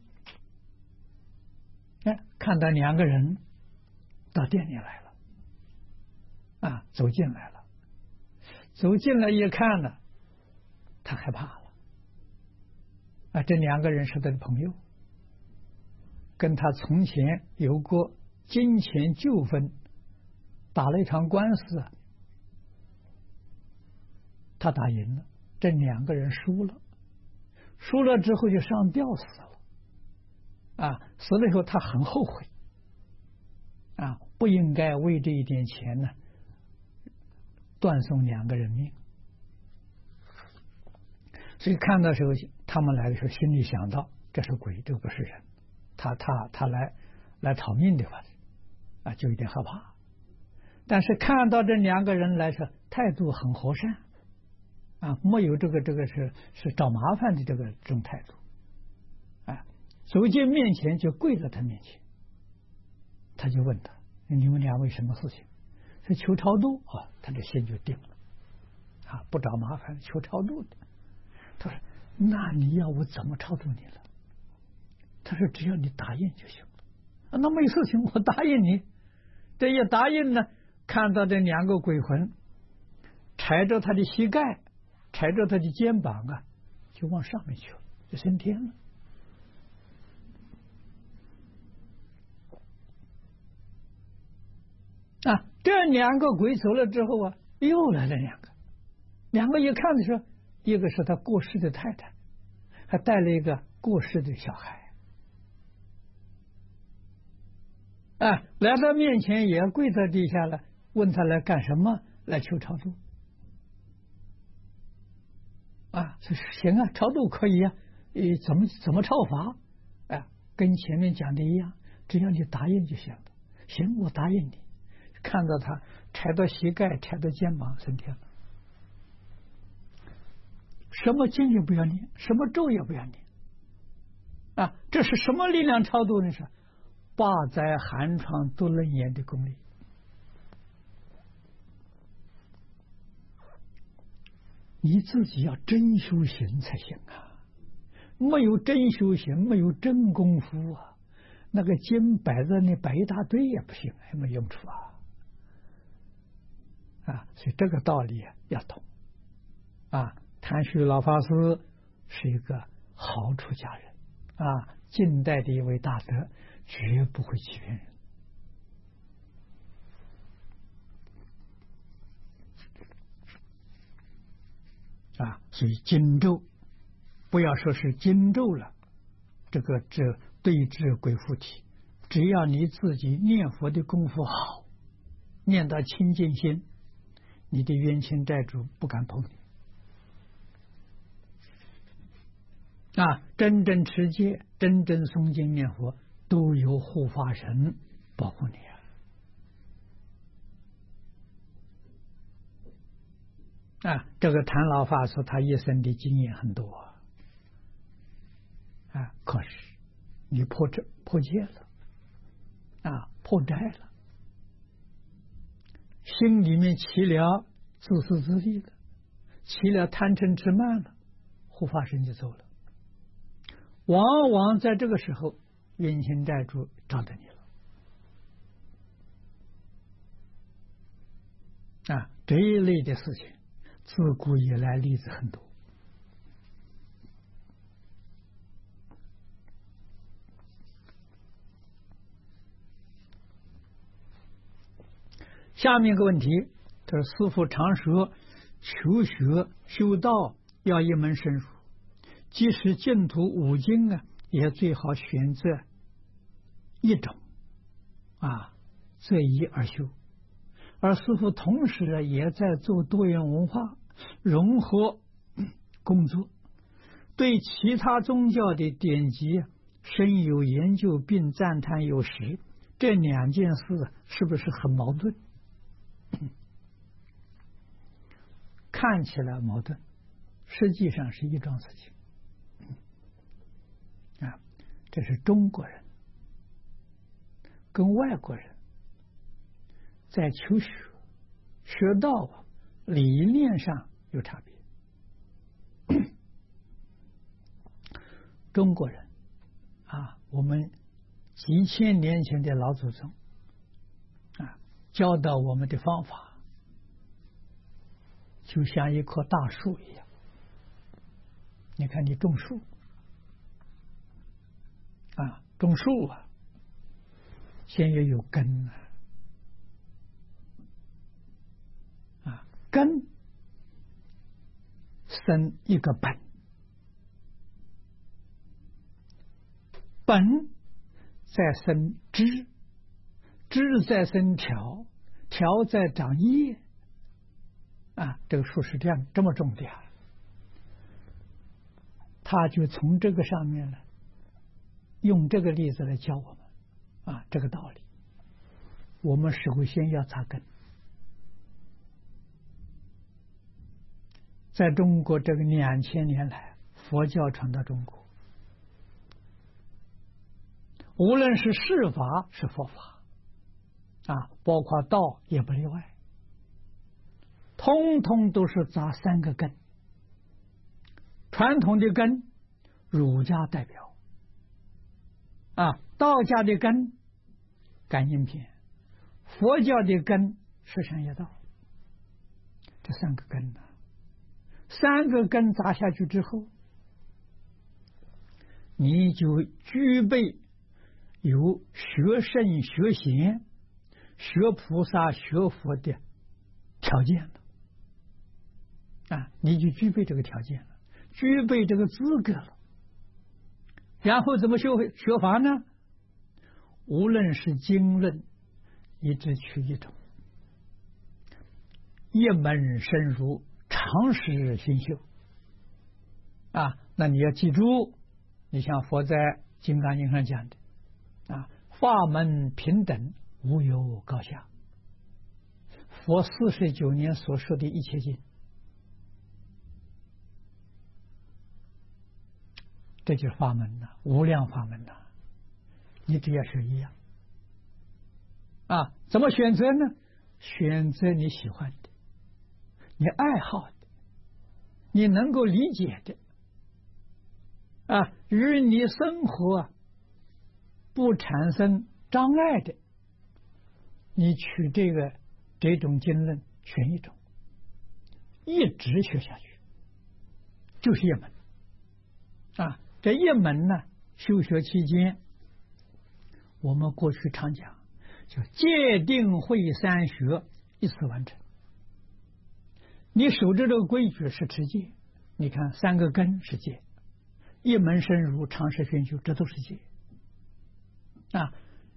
哎，看到两个人到店里来了，啊，走进来了，走进来一看呢，他害怕了，啊，这两个人是他的朋友，跟他从前有过金钱纠纷，打了一场官司，他打赢了，这两个人输了。输了之后就上吊死了，啊，死了以后他很后悔，啊，不应该为这一点钱呢断送两个人命。所以看到时候他们来的时候，心里想到这是鬼，这不是人，他他他来来讨命的话，啊，就有点害怕。但是看到这两个人来说，态度很和善。啊，没有这个这个是是找麻烦的这个这种态度，啊，走进面前就跪在他面前，他就问他：“你们俩为什么事情？”是求超度啊，他的心就定了，啊，不找麻烦，求超度的。他说：“那你要我怎么超度你了？”他说：“只要你答应就行了。”啊，那没事情，我答应你。这一答应呢，看到这两个鬼魂踩着他的膝盖。踩着他的肩膀啊，就往上面去了，就升天了。啊，这两个鬼走了之后啊，又来了两个，两个一看的时候，一个是他过世的太太，还带了一个过世的小孩。啊，来到面前也跪在地下了，问他来干什么？来求超度。啊，说行啊，超度可以啊，呃，怎么怎么超法？啊，跟前面讲的一样，只要你答应就行了。行，我答应你。看到他踩到膝盖，踩到肩膀，升天了。什么经也不要念，什么咒也不要念。啊，这是什么力量超度呢？是八载寒窗读楞严的功力。你自己要真修行才行啊！没有真修行，没有真功夫啊，那个经摆在那摆一大堆也不行，也没用处啊！啊，所以这个道理要懂啊。谭虚老法师是一个好出家人啊，近代的一位大德，绝不会欺骗人。啊，所以经咒，不要说是经咒了，这个这对治鬼附体，只要你自己念佛的功夫好，念到清净心，你的冤亲债主不敢碰你。 啊，真正持戒、真正诵经念佛，都有护法神保护你啊！啊，这个谭老法师他一生的经验很多啊，可是你破这破戒了啊，破斋了，心里面起了自私自利了，起了贪嗔痴慢了，护法神就走了。往往在这个时候，冤亲债主找到你了啊！这一类的事情，自古以来例子很多。下面一个问题，就是师父常说，求学修道要一门深入，即使净土五经啊，也最好选择一种啊，择一而修。而师父同时也在做多元文化融合工作，对其他宗教的典籍深有研究，并赞叹有时，这两件事是不是很矛盾？看起来矛盾，实际上是一桩事情啊。这是中国人跟外国人在求学学道啊，理念上有差别。中国人啊，我们几千年前的老祖宗啊，教导我们的方法，就像一棵大树一样。你看，你种树啊，种树啊，先要有根啊，啊，根生一个本，本再生枝，枝再生条，条再长叶。啊，这个树是这样这么种的啊，他就从这个上面呢，用这个例子来教我们啊，这个道理。我们首先要扎根。在中国这个两千年来，佛教传到中国，无论是释法是佛法啊，包括道也不例外。通通都是扎三个根，传统的根，儒家代表啊，道家的根，感应篇，佛教的根，十善业道，这三个根呢，三个根扎下去之后，你就具备有学圣、学贤、学菩萨、学佛的条件了。啊，你就具备这个条件了，具备这个资格了。然后怎么学学法呢？无论是经论，一直取一种，一门深入，长时熏修。啊，那你要记住，你像佛在《金刚经》上讲的啊，法门平等，无有高下。佛四十九年所说的一切经，这就是法门呐，无量法门呐，你只要是一样啊。怎么选择呢？选择你喜欢的，你爱好的，你能够理解的啊，与你生活不产生障碍的，你取这个这种经论选一种，一直学下去，就是一门啊。这一门呢，修学期间，我们过去常讲，就戒定慧三学一次完成。你守着这个规矩是持戒，你看三个根是戒，一门深入，常识熏修，这都是戒啊。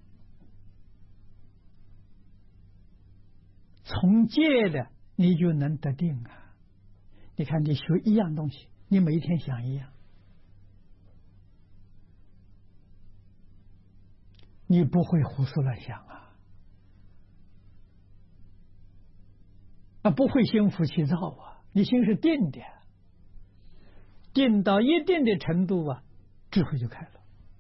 从戒的你就能得定啊。你看你学一样东西，你每一天想一样你不会胡思乱想啊，啊，不会心浮气躁啊，你心是定的，定到一定的程度啊，智慧就开了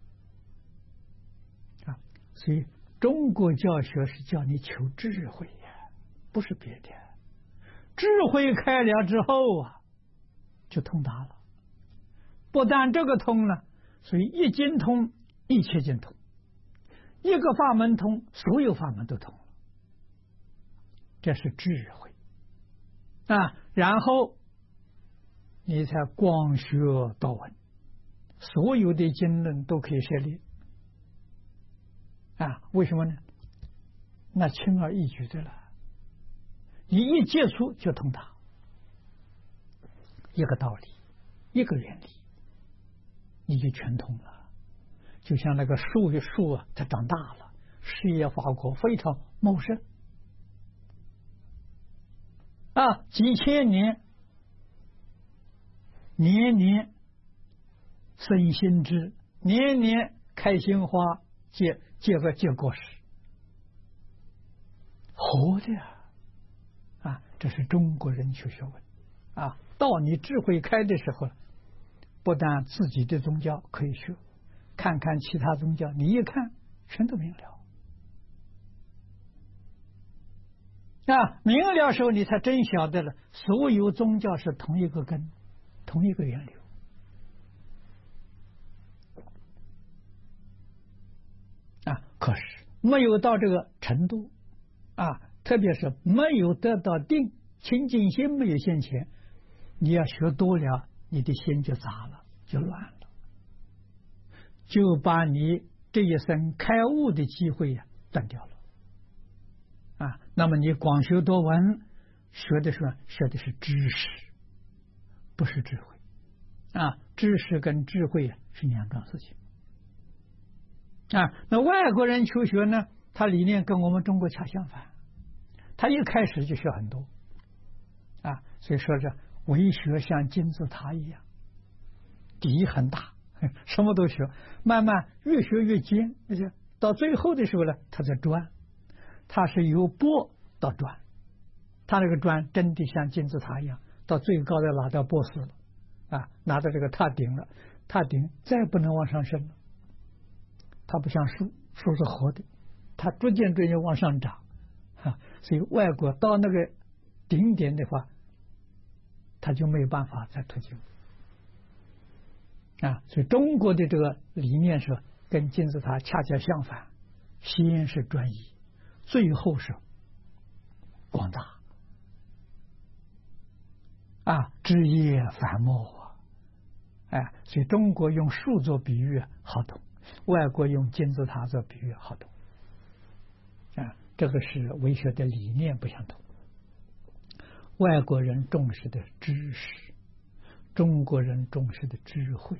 啊。所以中国教学是叫你求智慧呀，不是别的。智慧开了之后啊，就通达了。不但这个通了，所以一经通，一切经通。一个法门通，所有法门都通了，这是智慧啊。然后你才广学多闻，所有的经论都可以涉猎啊。为什么呢？那轻而易举的了，你一接触就通达，一个道理，一个原理，你就全通了。就像那个树的树啊，它长大了，事业发果非常茂盛啊，几千年，年年生新枝，年年开新花，结结个结果实，活的呀！啊，这是中国人求学问啊。到你智慧开的时候，不但自己的宗教可以学。看看其他宗教，你一看全都明了啊！明了时候，你才真晓得了，所有宗教是同一个根，同一个源流啊。可是没有到这个程度啊，特别是没有得到定，清净心没有现前，你要学多了，你的心就杂了，就乱了。就把你这一生开悟的机会呀、啊、断掉了啊！那么你广学多闻，学的是学的是知识，不是智慧啊！知识跟智慧啊是两桩事情啊。那外国人求学呢，他理念跟我们中国恰相反，他一开始就学很多啊，所以说这为学像金字塔一样，底很大。什么都学，慢慢越学越尖，而且到最后的时候呢，他在转，他是由波到转，他那个转真的像金字塔一样，到最高的拿到波斯了，啊，拿到这个塔顶了，塔顶再不能往上升了。它不像树，树是活的，它逐渐逐渐往上涨，啊，所以外国到那个顶点的话，他就没有办法再突进。啊，所以中国的这个理念是跟金字塔恰恰相反，先是专一，最后是广大啊，枝叶繁茂啊，哎，所以中国用树做比喻好懂，外国用金字塔做比喻好懂啊，这个是为学的理念不相同，外国人重视的知识，中国人重视的智慧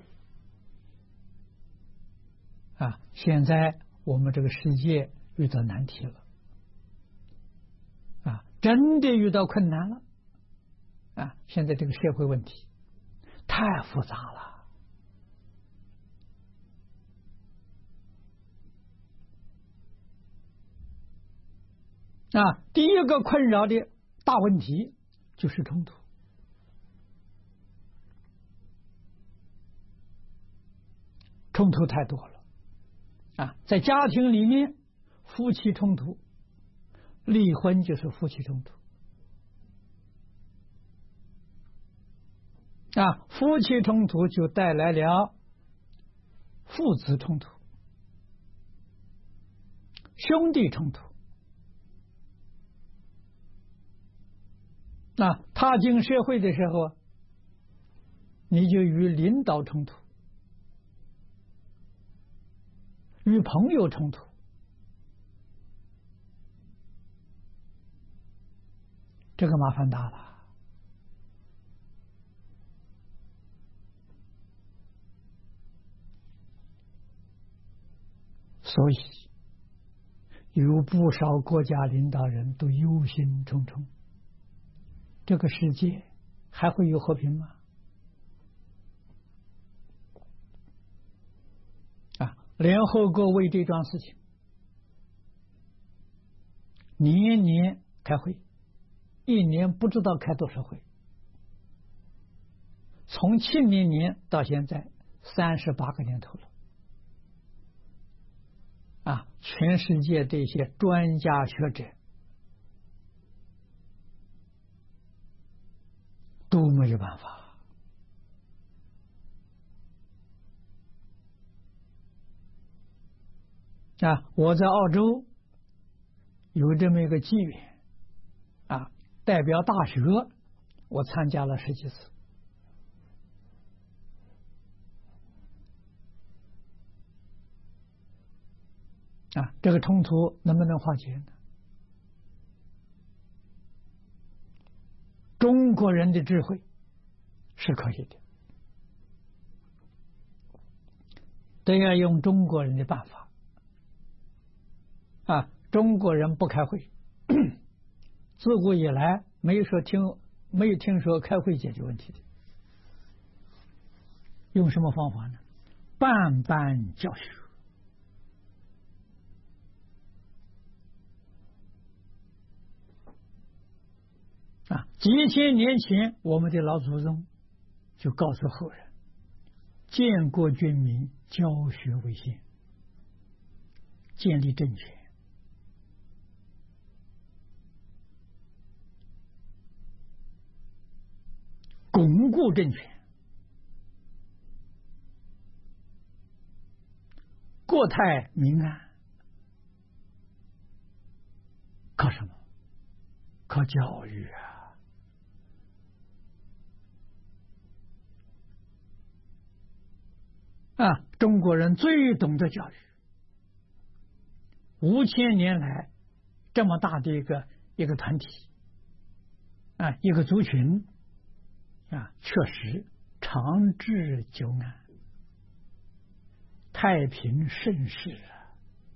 啊！现在我们这个世界遇到难题了啊，真的遇到困难了啊！现在这个社会问题太复杂了啊！第一个困扰的大问题就是冲突。冲突太多了啊！在家庭里面，夫妻冲突，离婚就是夫妻冲突啊！夫妻冲突就带来了父子冲突、兄弟冲突啊！踏进社会的时候，你就与领导冲突。与朋友冲突，这个麻烦大了。所以，有不少国家领导人都忧心忡忡：这个世界还会有和平吗？联合国为这桩事情年年开会，一年不知道开多少会。从七零年到现在三十八个年头了，啊，全世界这些专家学者都没有办法。啊，我在澳洲有这么一个机缘，啊，代表大学，我参加了十几次。啊，这个冲突能不能化解呢？中国人的智慧是可以的，都要用中国人的办法。啊，中国人不开会，自古以来没有说听没有听说开会解决问题的。用什么方法呢？办班教学。啊，几千年前，我们的老祖宗就告诉后人：建国军民，教学为先，建立政权，巩固政权，国泰民安，靠什么？靠教育啊！啊，中国人最懂得教育，五千年来这么大的一个一个团体啊，一个族群啊，确实长治久安，太平盛世啊！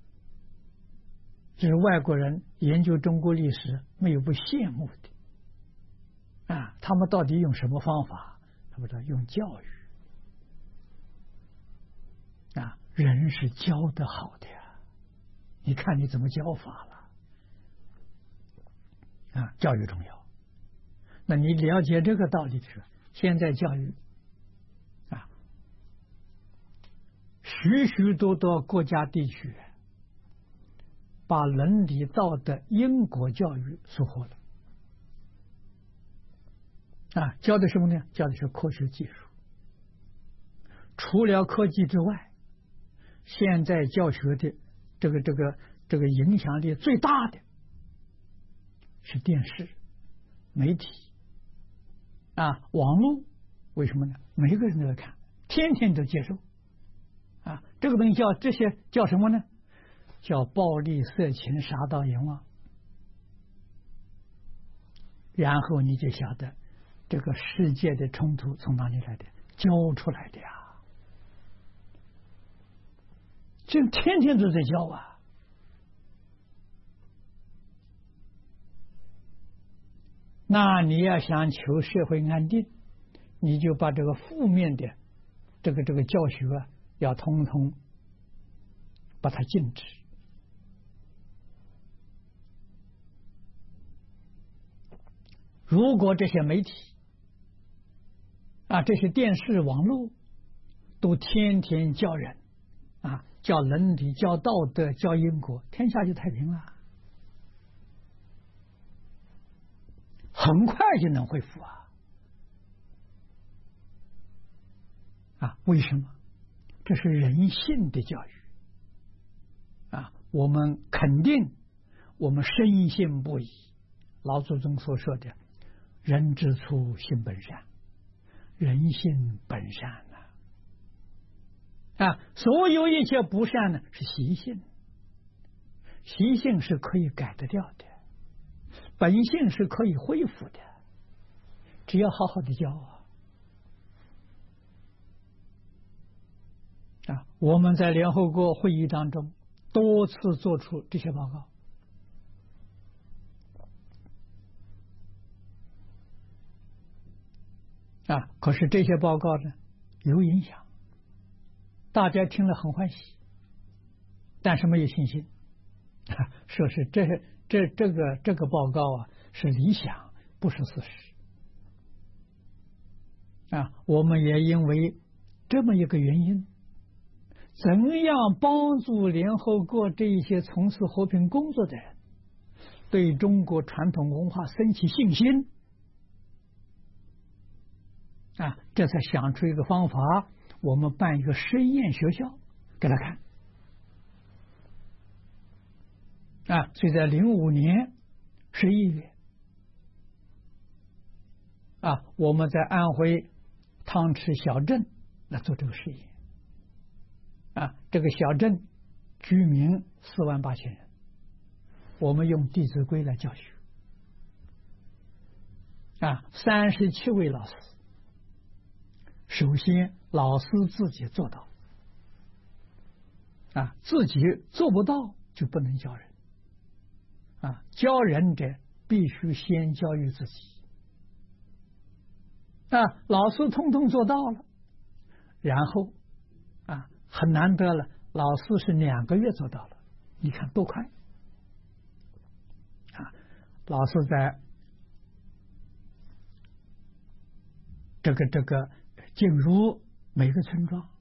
这是外国人研究中国历史没有不羡慕的啊！他们到底用什么方法？他们说用教育。啊，人是教得好的呀，你看你怎么教法了啊？教育重要。那你了解这个道理的时候，现在教育啊，许许多多国家地区把伦理道德因果教育收获了啊，教的什么呢？教的是科学技术。除了科技之外，现在教学的这个这个这个影响力最大的是电视、媒体啊、网络。为什么呢？每个人都在看，天天都接受啊。这个东西叫这些叫什么呢？叫暴力、色情、杀盗、淫妄。然后你就晓得这个世界的冲突从哪里来的？教出来的呀。这天天都在教啊！那你要想求社会安定，你就把这个负面的这个这个教学啊，要通通把它禁止。如果这些媒体啊，这些电视、网络都天天教人啊，教伦理、教道德、教因果，天下就太平了，很快就能恢复啊！啊，为什么？这是人性的教育啊！我们肯定，我们深信不疑。老祖宗所说的“人之初，性本善”，人性本善。啊，所有一切不善呢，是习性，习性是可以改得掉的，本性是可以恢复的，只要好好的教啊！啊，我们在联合国会议当中多次做出这些报告，啊，可是这些报告呢有影响。大家听了很欢喜，但是没有信心，说是这这这个这个报告啊是理想，不是事实啊。我们也因为这么一个原因，怎样帮助联合国这一些从事和平工作的人对中国传统文化升起信心啊？这才想出一个方法，我们办一个实验学校给他看啊。所以在零五年十一月啊，我们在安徽汤池小镇来做这个实验啊。这个小镇居民四万八千人，我们用《弟子规》来教学啊，三十七位老师。首先，老师自己做到啊，自己做不到就不能教人啊。教人者必须先教育自己啊。老师通通做到了，然后啊，很难得了，老师是两个月做到了，你看多快啊！老师在这个这个。进入每个村庄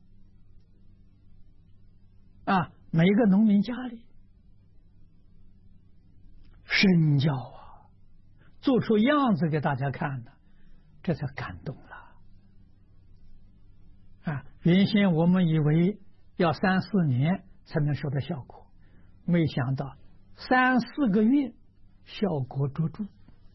啊，每个农民家里身教啊，做出样子给大家看的，这才感动了啊！原先我们以为要三四年才能收到效果，没想到三四个月效果卓著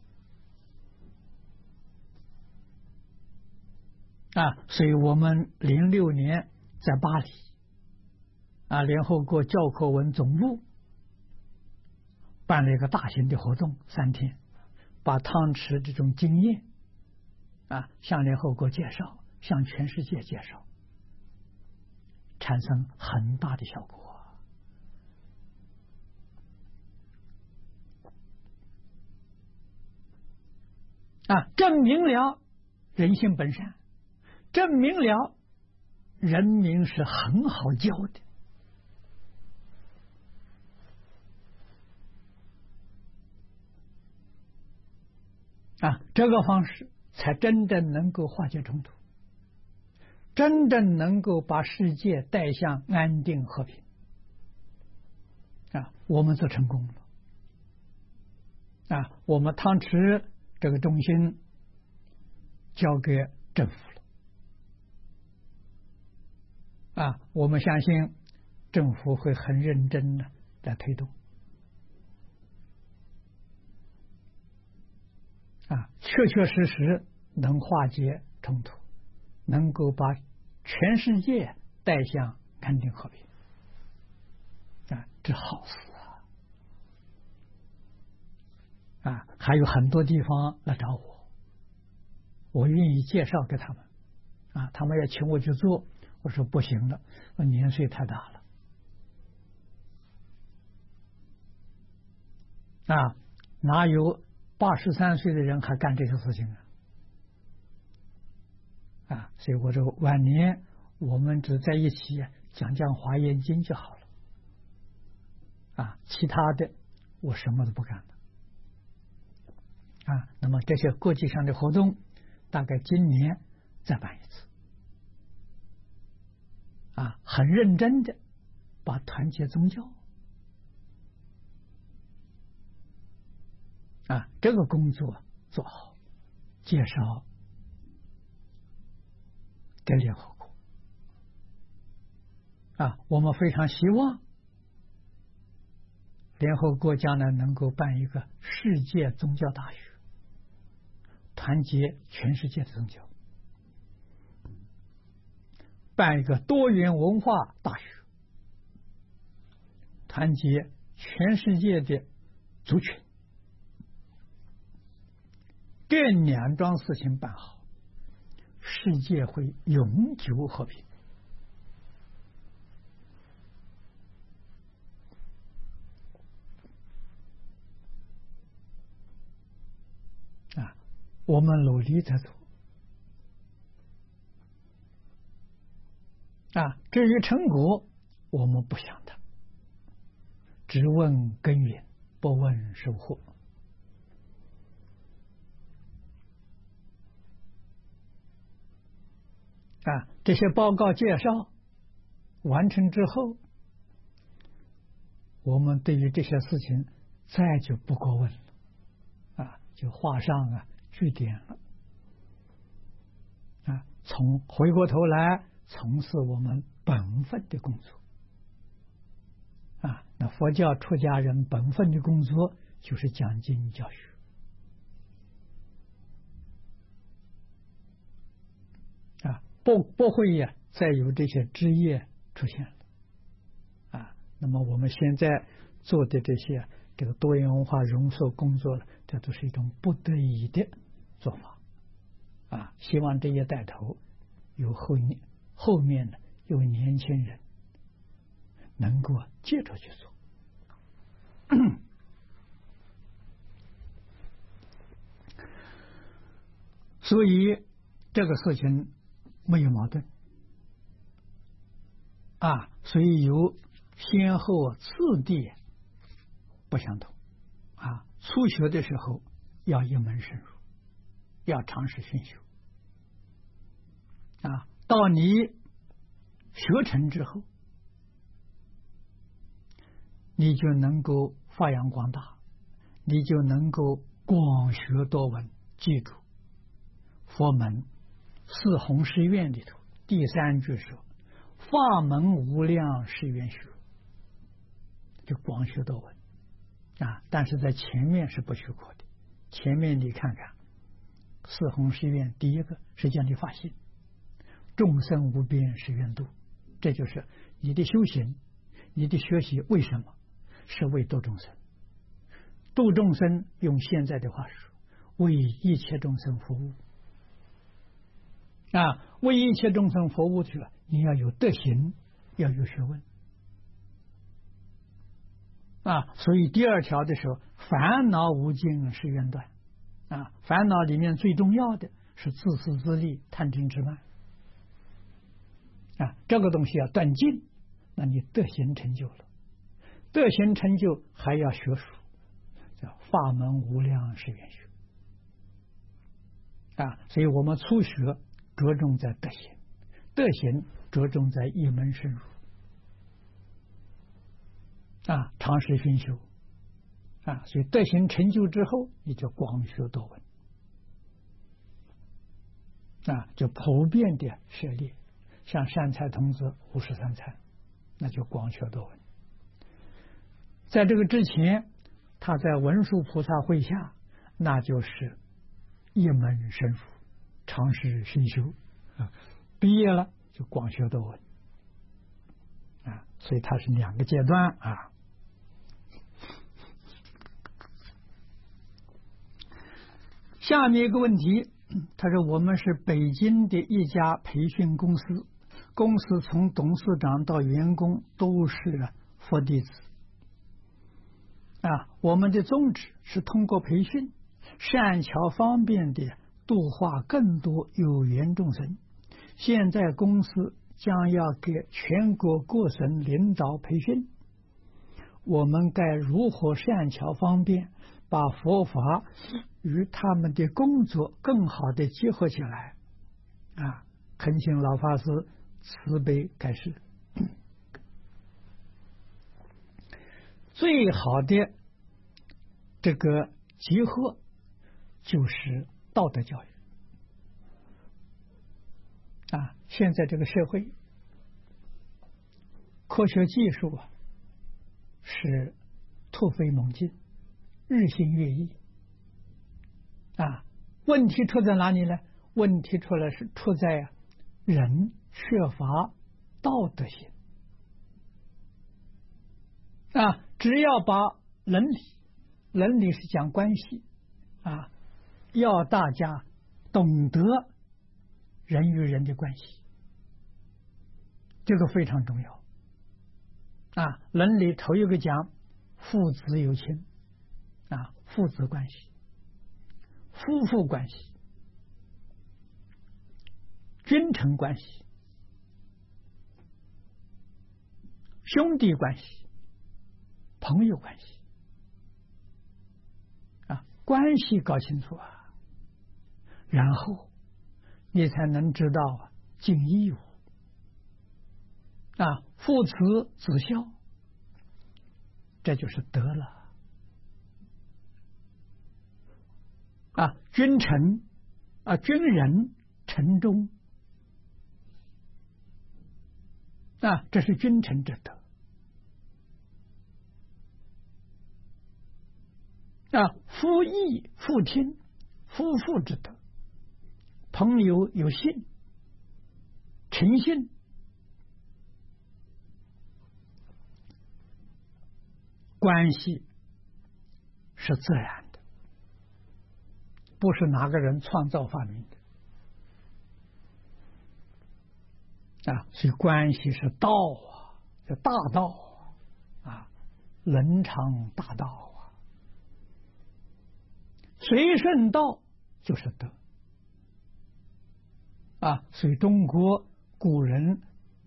啊！所以我们零六年在巴黎啊，联合国教科文总部办了一个大型的活动，三天，把汤池这种经验啊向联合国介绍，向全世界介绍，产生很大的效果啊，证明了人性本善，证明了人民是很好教的啊，这个方式才真正能够化解冲突，真正能够把世界带向安定和平啊，我们做成功了啊，我们汤池这个中心交给政府了啊，我们相信政府会很认真的来推动啊，确确实实能化解冲突，能够把全世界带向安定和平啊，这好事啊！啊，还有很多地方来找我，我愿意介绍给他们啊，他们要请我去做，我说不行了，我年岁太大了啊，哪有八十三岁的人还干这些事情啊？啊，所以我说晚年我们只在一起讲讲华严经就好了啊，其他的我什么都不干了啊。那么这些国际上的活动，大概今年再办一次啊，很认真的把团结宗教啊这个工作做好，介绍给联合国啊，我们非常希望联合国将来能够办一个世界宗教大学，团结全世界的宗教，办一个多元文化大学，团结全世界的族群，这两桩事情办好，世界会永久和平啊！我们努力在做啊，至于成果我们不想的，只问根源不问收获。啊，这些报告介绍完成之后，我们对于这些事情再就不过问了，啊，就画上啊句点了，啊，从回过头来从事我们本分的工作，啊，那佛教出家人本分的工作就是讲经教学。啊，不不会呀，再有这些枝叶出现了，啊，那么我们现在做的这些这个多元文化融合工作了，这都是一种不得已的做法，啊，希望这些带头有后面后面的有年轻人能够接着去做。所以这个事情没有矛盾啊，所以有先后次第不相同啊。初学的时候要一门深入，要尝试熏修啊。到你学成之后，你就能够发扬光大，你就能够广学多闻。记住，佛门四弘誓愿里头第三句说：“法门无量誓愿学”，就广学多闻啊。但是在前面是不许可的。前面你看看，四弘誓愿第一个是叫你发心，众生无边誓愿度，这就是你的修行，你的学习为什么？是为度众生。度众生用现在的话说，为一切众生服务啊，为一切众生服务去了，你要有德行，要有学问啊。所以第二条的时候，烦恼无尽誓愿断啊，烦恼里面最重要的是自私自利、贪嗔痴慢啊，这个东西要断尽，那你德行成就了。德行成就还要学术，叫法门无量誓愿学啊。所以我们初学着重在德行，德行着重在一门深入啊，尝试熏修啊。所以德行成就之后，你就广学多闻啊，就普遍的涉猎，像善财童子五十三参，那就广学多闻。在这个之前，他在文殊菩萨会下，那就是一门深入，尝试熏修啊。毕业了就广学多闻啊，所以它是两个阶段啊。下面一个问题，他说我们是北京的一家培训公司，公司从董事长到员工都是佛弟子啊，我们的宗旨是通过培训善巧方便的度化更多有缘众生。现在公司将要给全国各省领导培训，我们该如何善巧方便把佛法与他们的工作更好的结合起来啊？恳请老法师慈悲开示。最好的这个结合就是道德教育啊！现在这个社会，科学技术啊是突飞猛进，日新月异啊！问题出在哪里呢？问题出来是出在人缺乏道德性啊！只要把伦理，伦理是讲关系啊，要大家懂得人与人的关系，这个非常重要啊。伦理头一个讲父子有亲啊，父子关系、夫妇关系、君臣关系、兄弟关系、朋友关系关系搞清楚啊，然后你才能知道尽义务啊，父慈子孝，这就是德了啊。君臣啊，君仁臣忠啊，这是君臣之德啊。夫义妇听，夫妇之德，朋友有信，诚信，关系是自然的，不是哪个人创造发明的啊。所以关系是道啊，叫大道啊，伦常大道啊。随顺道就是德啊。所以中国古人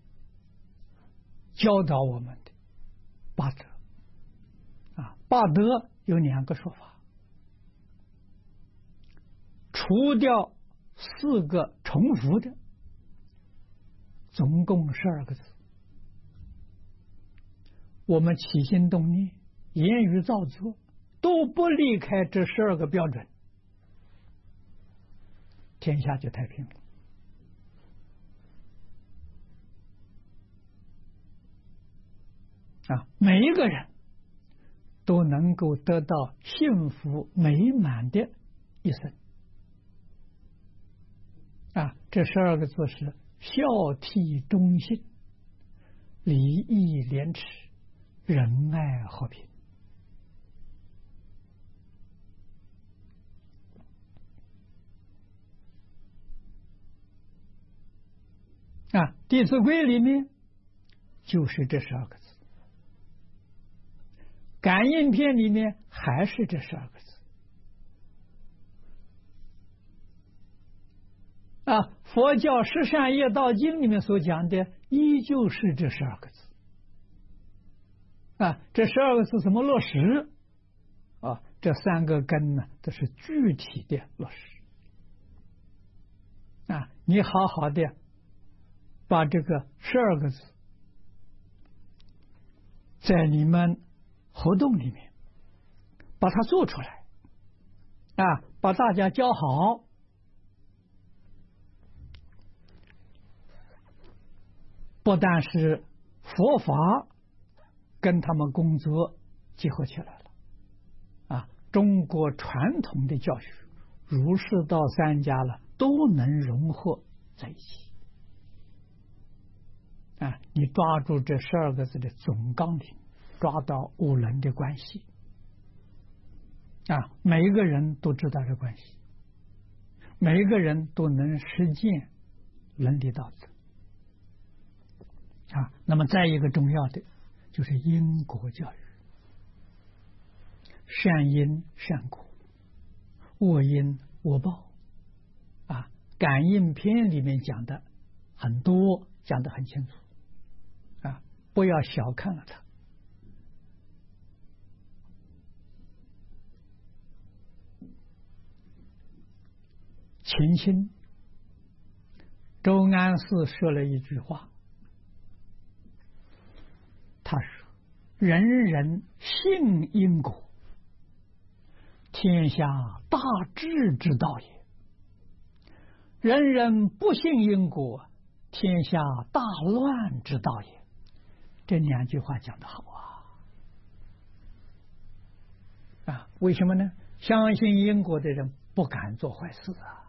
教导我们的八德啊，八德有两个说法，除掉四个重复的，总共十二个字。我们起心动念、言语造作都不离开这十二个标准，天下就太平了啊！每一个人都能够得到幸福美满的一生啊！这十二个字是孝悌忠信、礼义廉耻、仁爱和平啊。《弟子规》里面就是这十二个字，感应篇里面还是这十二个字啊。佛教十善业道经里面所讲的依旧是这十二个字啊。这十二个字怎么落实啊？这三个根呢，都是具体的落实啊。你好好的把这个十二个字在你们活动里面把它做出来啊，把大家教好，不但是佛法跟他们工作结合起来了啊，中国传统的教学儒释道三家了都能融合在一起啊。你抓住这十二个字的总纲领，抓到五伦的关系啊，每一个人都知道这关系，每一个人都能实践伦理道德啊。那么再一个重要的就是因果教育，善因善果，恶因恶报啊。感应篇里面讲的很多，讲得很清楚啊，不要小看了它。秦心周安寺说了一句话，他说：“人人信因果，天下大治之道也；人人不信因果，天下大乱之道也。”这两句话讲得好啊！啊，为什么呢？相信因果的人不敢做坏事啊。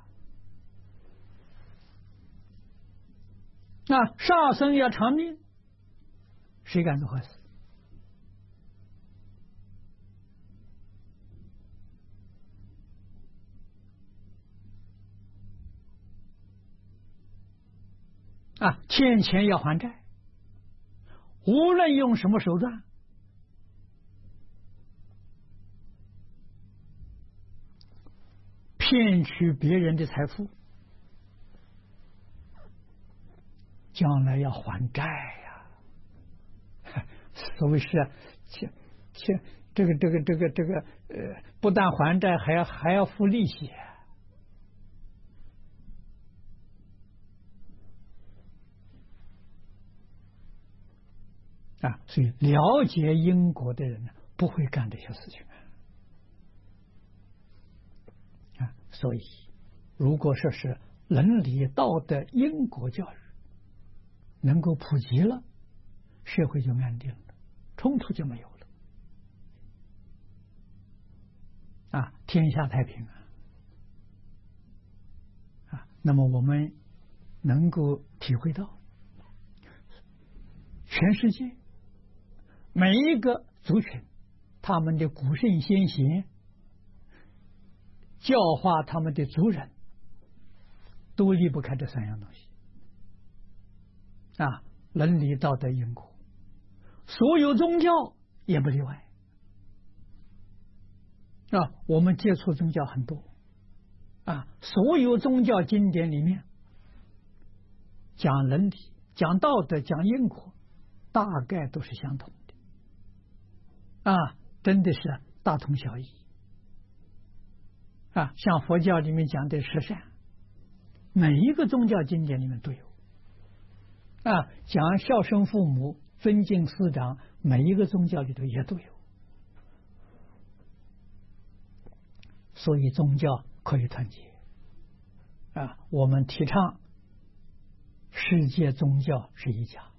那杀生要偿命，谁敢做坏事？啊，欠钱要还债，无论用什么手段，骗取别人的财富，将来要还债呀、啊。所谓是欠欠这个这个这个这个呃，不但还债，还要还要付利息啊！所以了解因果的人呢，不会干这些事情啊。所以，如果说是伦理道德因果教育能够普及了，社会就安定了，冲突就没有了啊，天下太平啊！啊，那么我们能够体会到，全世界每一个族群，他们的古圣先贤教化他们的族人，都离不开这三样东西啊，伦理道德因果，所有宗教也不例外啊。我们接触宗教很多啊，所有宗教经典里面讲伦理、讲道德、讲因果，大概都是相同的啊，真的是大同小异啊。像佛教里面讲的十善，每一个宗教经典里面都有啊，讲孝顺父母、尊敬师长，每一个宗教里头也都有。所以宗教可以团结啊，我们提倡世界宗教是一家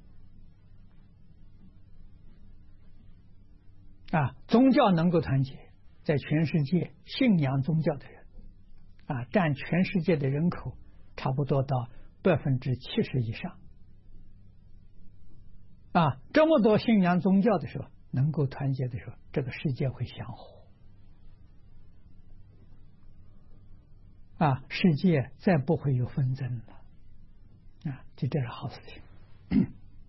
啊，宗教能够团结，在全世界信仰宗教的人啊，占全世界的人口差不多到百分之七十以上啊，这么多信仰宗教的时候，能够团结的时候，这个世界会祥和啊，世界再不会有纷争了啊，这这是好事情。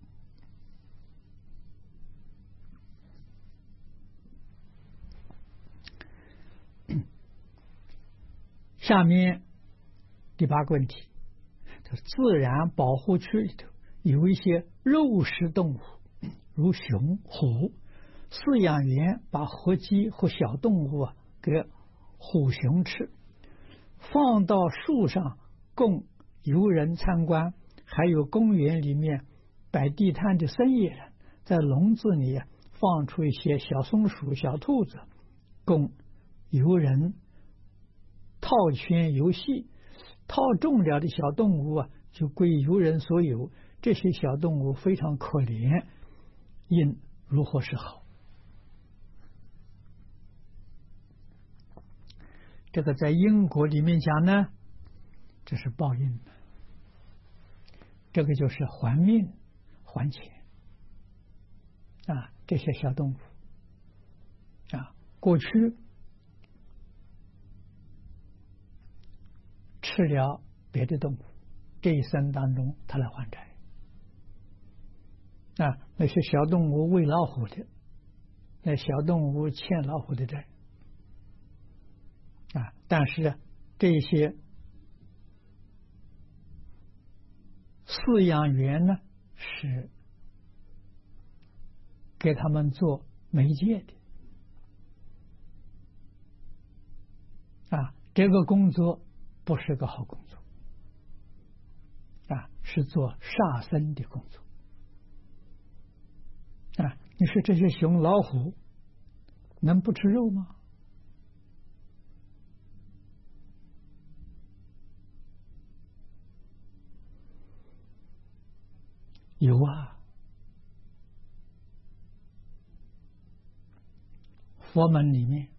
下面第八个问题，自然保护区里头有一些肉食动物，如熊、虎，饲养员把活鸡和小动物啊给虎熊吃，放到树上供游人参观，还有公园里面摆地摊的生意人在笼子里放出一些小松鼠、小兔子，供游人套圈游戏，套中了的小动物啊，就归游人所有。这些小动物非常可怜，应如何是好？这个在因果里面讲呢，这是报应，这个就是还命还钱啊！这些小动物啊，过去吃了别的动物，这一生当中他来还债啊。那些小动物喂老虎的，那小动物欠老虎的债啊。但是这些饲养员呢，是给他们做媒介的啊，这个工作不是个好工作啊，是做杀生的工作啊。你说这些熊老虎能不吃肉吗？有啊，佛门里面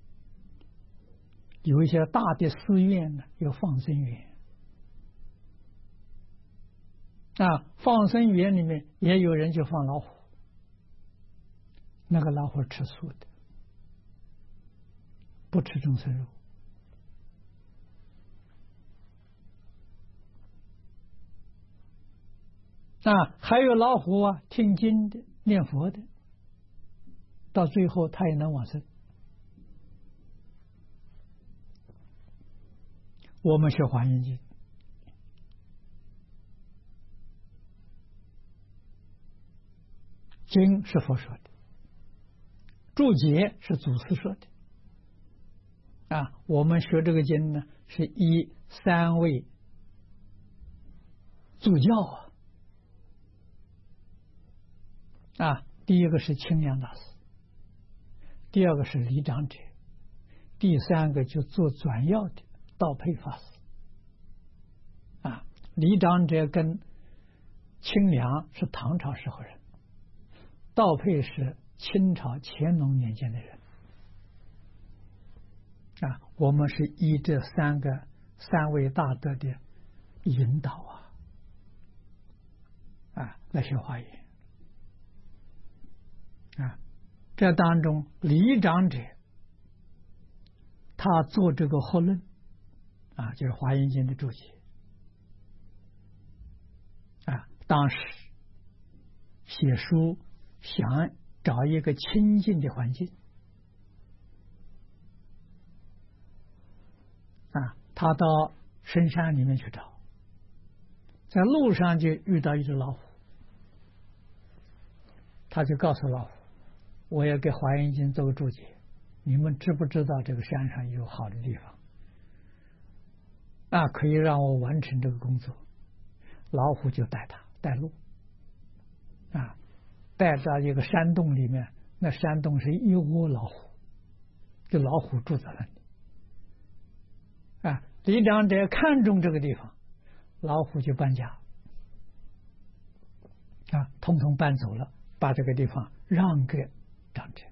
有一些大的寺院呢，有放生园啊，放生园里面也有人就放老虎，那个老虎吃素的，不吃众生肉啊。还有老虎啊，听经的、念佛的，到最后他也能往生。我们学华严经，经是佛说的， 注解是祖师说的啊。我们学这个经呢，是依三位祖教啊啊，第一个是清凉大师，第二个是李长者，第三个就做转要的道配法师啊。李长者跟清凉是唐朝时候人，道配是清朝乾隆年间的人啊。我们是依这三个三位大德的引导啊啊来学华严啊。这当中李长者他做这个惑论啊，就是华严经的注解啊。当时写书想找一个清净的环境啊，他到深山里面去找，在路上就遇到一只老虎，他就告诉老虎，我要给华严经做个注解，你们知不知道这个山上有好的地方啊，可以让我完成这个工作。老虎就带他带路啊，带到一个山洞里面，那山洞是一窝老虎，这老虎住在那里啊。李长者看中这个地方，老虎就搬家啊，统统搬走了，把这个地方让给长者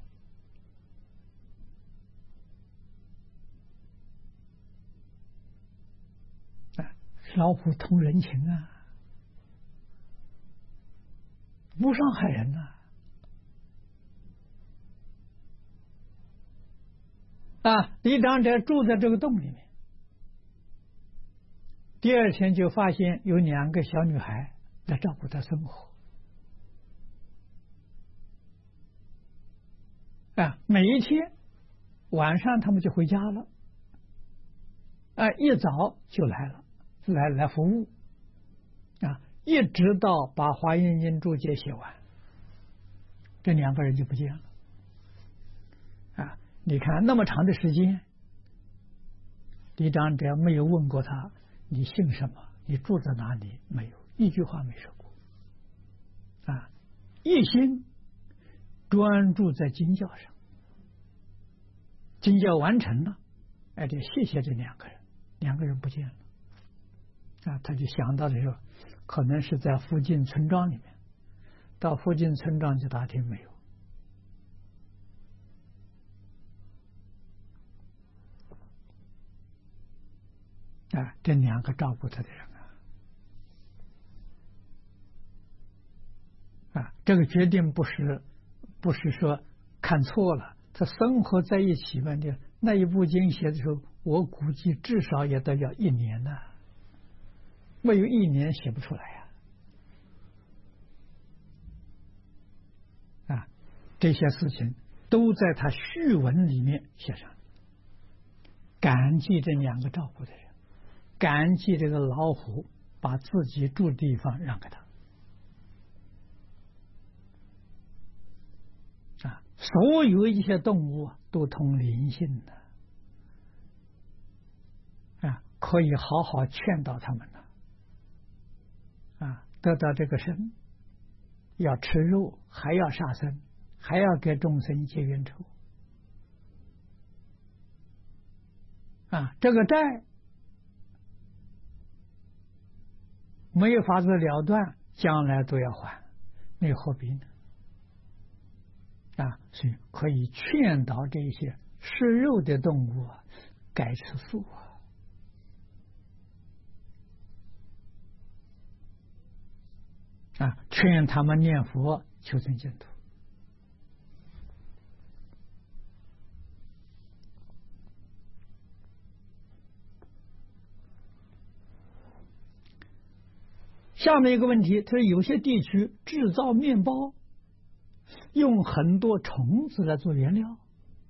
啊。老虎通人情啊，不伤害人呐啊。李长者住在这个洞里面，第二天就发现有两个小女孩来照顾他生活啊。每一天晚上他们就回家了啊，一早就来了，来来服务啊，一直到把华严经注解写完，这两个人就不见了啊。你看那么长的时间，李长者没有问过他你姓什么，你住在哪里，没有一句话没说过啊，一心专注在经教上，经教完成了，哎，就谢谢这两个人，两个人不见了啊。他就想到的时候，可能是在附近村庄里面，到附近村庄去打听，没有啊。这两个照顾他的人啊，啊，这个决定不是不是说看错了，他生活在一起嘛，的那一部经写的时候，我估计至少也得要一年呢、啊，没有一年写不出来呀、啊！啊，这些事情都在他序文里面写上，感激这两个照顾的人，感激这个老虎把自己住的地方让给他啊。所有一些动物都通灵性的啊，可以好好劝导他们的啊，得到这个身要吃肉，还要杀生，还要给众生结冤仇啊，这个债没有法子了断，将来都要还，那何必呢？啊，所以可以劝导这些吃肉的动物啊，改吃素啊。啊，劝他们念佛求生净土。下面一个问题，他说有些地区制造面包用很多虫子来做原料，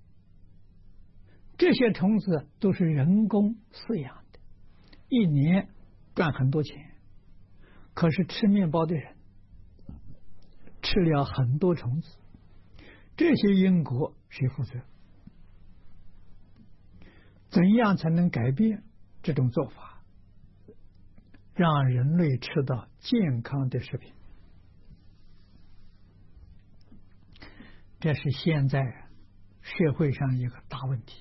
这些虫子都是人工饲养的，一年赚很多钱，可是吃面包的人吃了很多虫子，这些因果谁负责？怎样才能改变这种做法，让人类吃到健康的食品？这是现在社会上一个大问题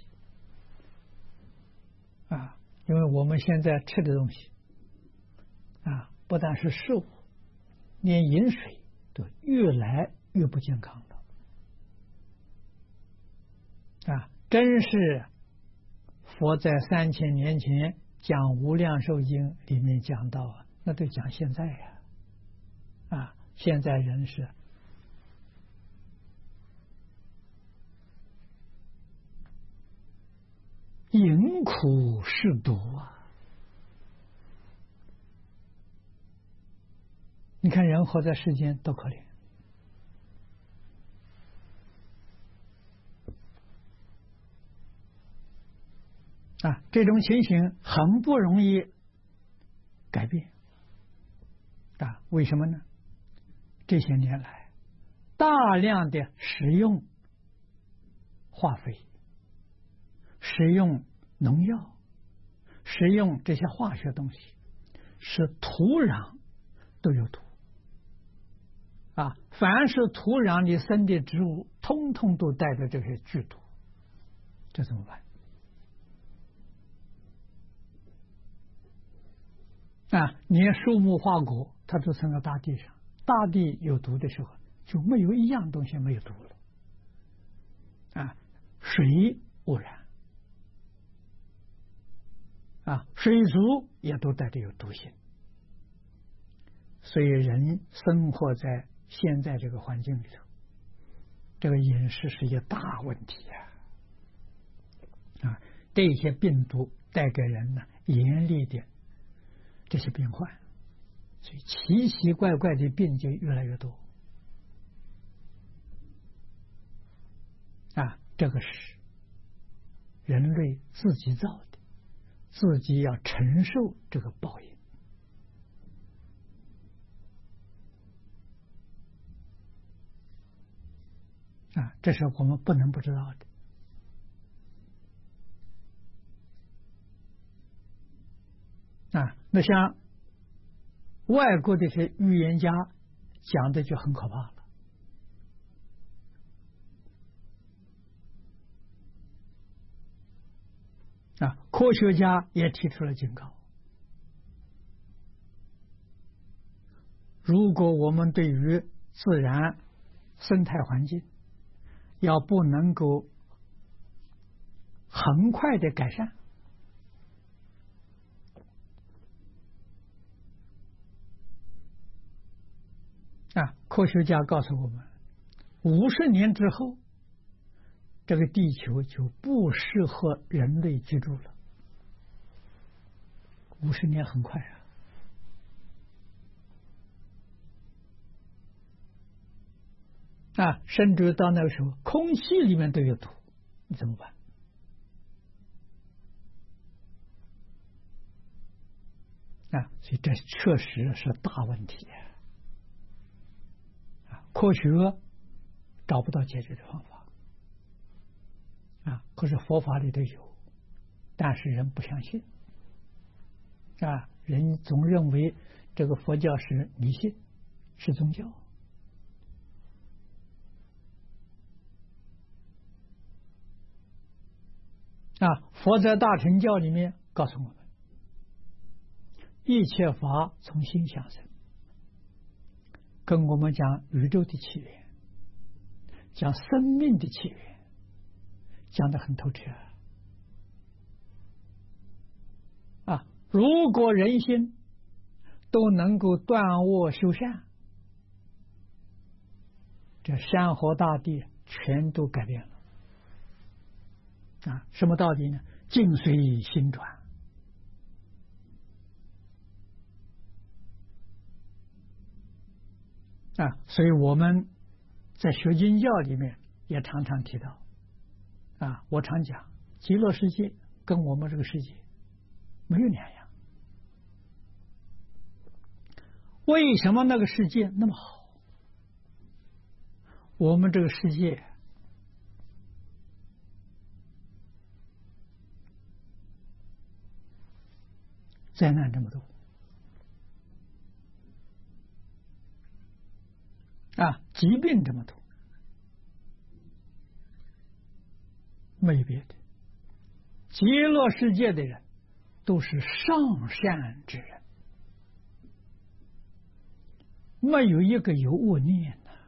啊！因为我们现在吃的东西啊，不但是食物，连饮水都越来越不健康了啊！真是佛在三千年前讲《无量寿经》里面讲到啊，那都讲现在呀啊！现在人是饮苦是毒啊！你看人活在世间多可怜啊！这种情形很不容易改变啊！为什么呢？这些年来，大量的使用化肥、使用农药、使用这些化学东西，使土壤都有毒啊！凡是土壤里生的植物，通通都带着这些剧毒，这怎么办？啊，连树木花果，它都生到大地上，大地有毒的时候，就没有一样东西没有毒了。啊，水污染，啊，水族也都带着有毒性，所以人生活在现在这个环境里头，这个饮食是一个大问题呀！啊，这些病毒带给人呢严厉的这些病患，所以奇奇怪怪的病就越来越多啊！这个是人类自己造的，自己要承受这个报应啊！这是我们不能不知道的啊！那像外国的一些预言家讲的就很可怕了啊！科学家也提出了警告：如果我们对于自然生态环境要不能够很快的改善，啊，科学家告诉我们，五十年之后，这个地球就不适合人类居住了。五十年很快啊！啊，甚至到那个时候，空气里面都有毒，你怎么办？啊，所以这确实是大问题啊！科学找不到解决的方法啊，可是佛法里头有，但是人不相信啊，人总认为这个佛教是迷信，是宗教啊。佛在大乘教里面告诉我们，一切法从心想生，跟我们讲宇宙的起源，讲生命的起源，讲得很透彻啊！如果人心都能够断恶修善，这山河大地全都改变了啊！什么道理呢？境随心转啊！所以我们在学经教里面也常常提到啊，我常讲极乐世界跟我们这个世界没有两样。为什么那个世界那么好？我们这个世界灾难这么多啊，疾病这么多，没别的，极乐世界的人都是上善之人，没有一个有恶念的，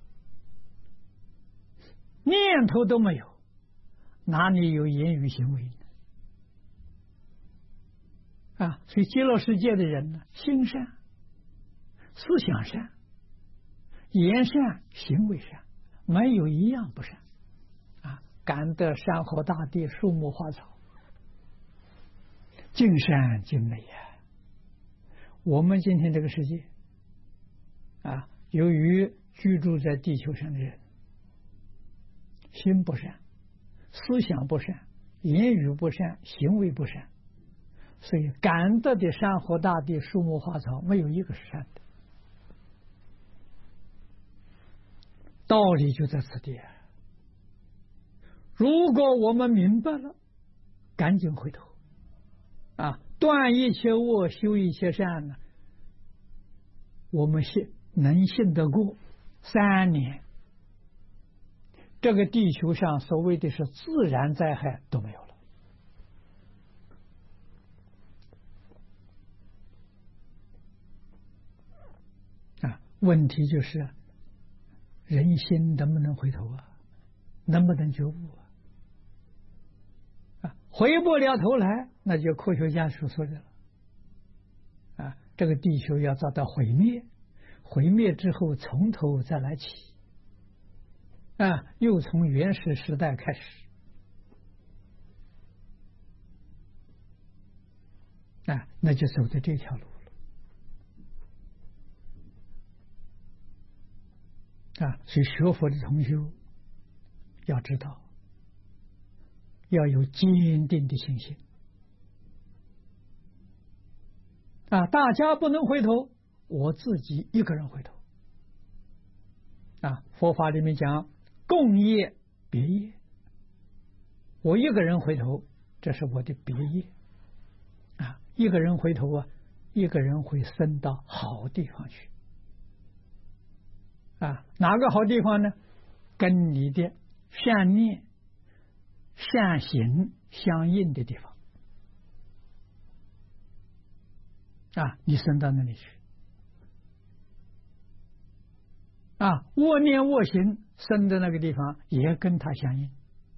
念头都没有，哪里有言语行为呢？啊，所以极乐世界的人呢，心善，思想善，言善，行为善，没有一样不善。啊，感得山河大地、树木花草尽善尽美呀。我们今天这个世界啊，由于居住在地球上的人心不善，思想不善，言语不善，行为不善，所以感得的山河大地、树木花草没有一个是善的。道理就在此地啊！如果我们明白了，赶紧回头啊，断一切恶，修一切善呢，我们信能信得过三年，这个地球上所谓的是自然灾害都没有了啊。问题就是人心能不能回头啊？能不能觉悟啊？啊，回不了头来，那就科学家所说的了。啊，这个地球要遭到毁灭，毁灭之后从头再来起，啊，又从原始时代开始，啊，那就走的这条路了。啊，所以学佛的同修要知道，要有坚定的信心。啊，大家不能回头，我自己一个人回头。啊，佛法里面讲共业别业，我一个人回头，这是我的别业。啊，一个人回头啊，一个人会升到好地方去。啊，哪个好地方呢？跟你的善念、善行相应的地方。啊，你升到那里去。啊，恶念恶行升的那个地方也跟它相应。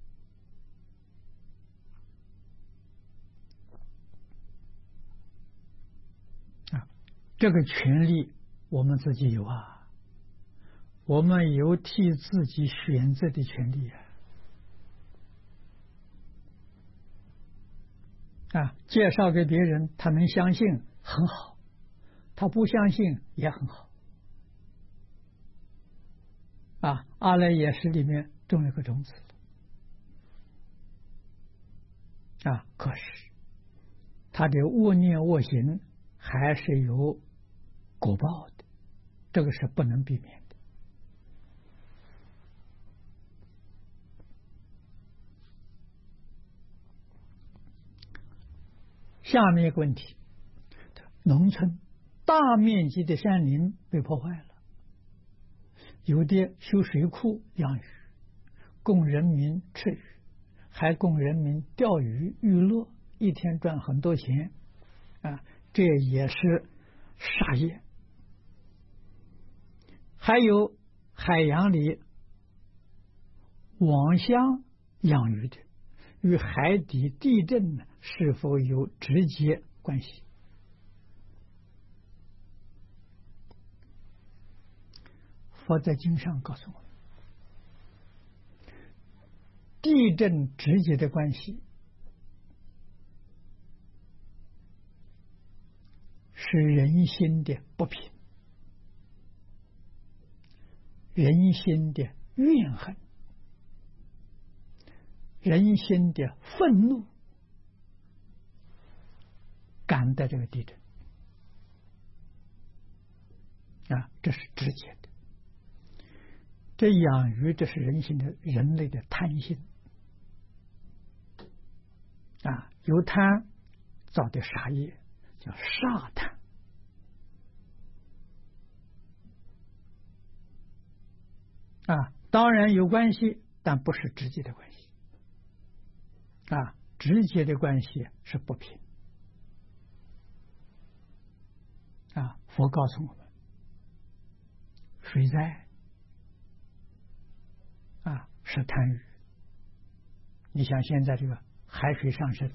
啊，这个权利我们自己有啊。我们有替自己选择的权利啊！啊，介绍给别人，他能相信很好，他不相信也很好。啊，阿赖耶识里面种了个种子，啊，可是他的恶念恶行还是有果报的，这个是不能避免的。下面一个问题，农村大面积的山林被破坏了，有的修水库养鱼，供人民吃鱼，还供人民钓鱼娱乐，一天赚很多钱啊，这也是杀业。还有海洋里网箱养鱼的，与海底地震呢是否有直接关系？佛在经上告诉我们，地震直接的关系是人心的不平，人心的怨恨，人心的愤怒，感的这个地震啊，这是直接的。这养鱼，这是人性的人类的贪心啊，由贪造的杀业， 叫煞贪。啊，当然有关系，但不是直接的关系。啊，直接的关系是不平。啊，佛告诉我们，水灾啊是贪欲。你想现在这个海水上升，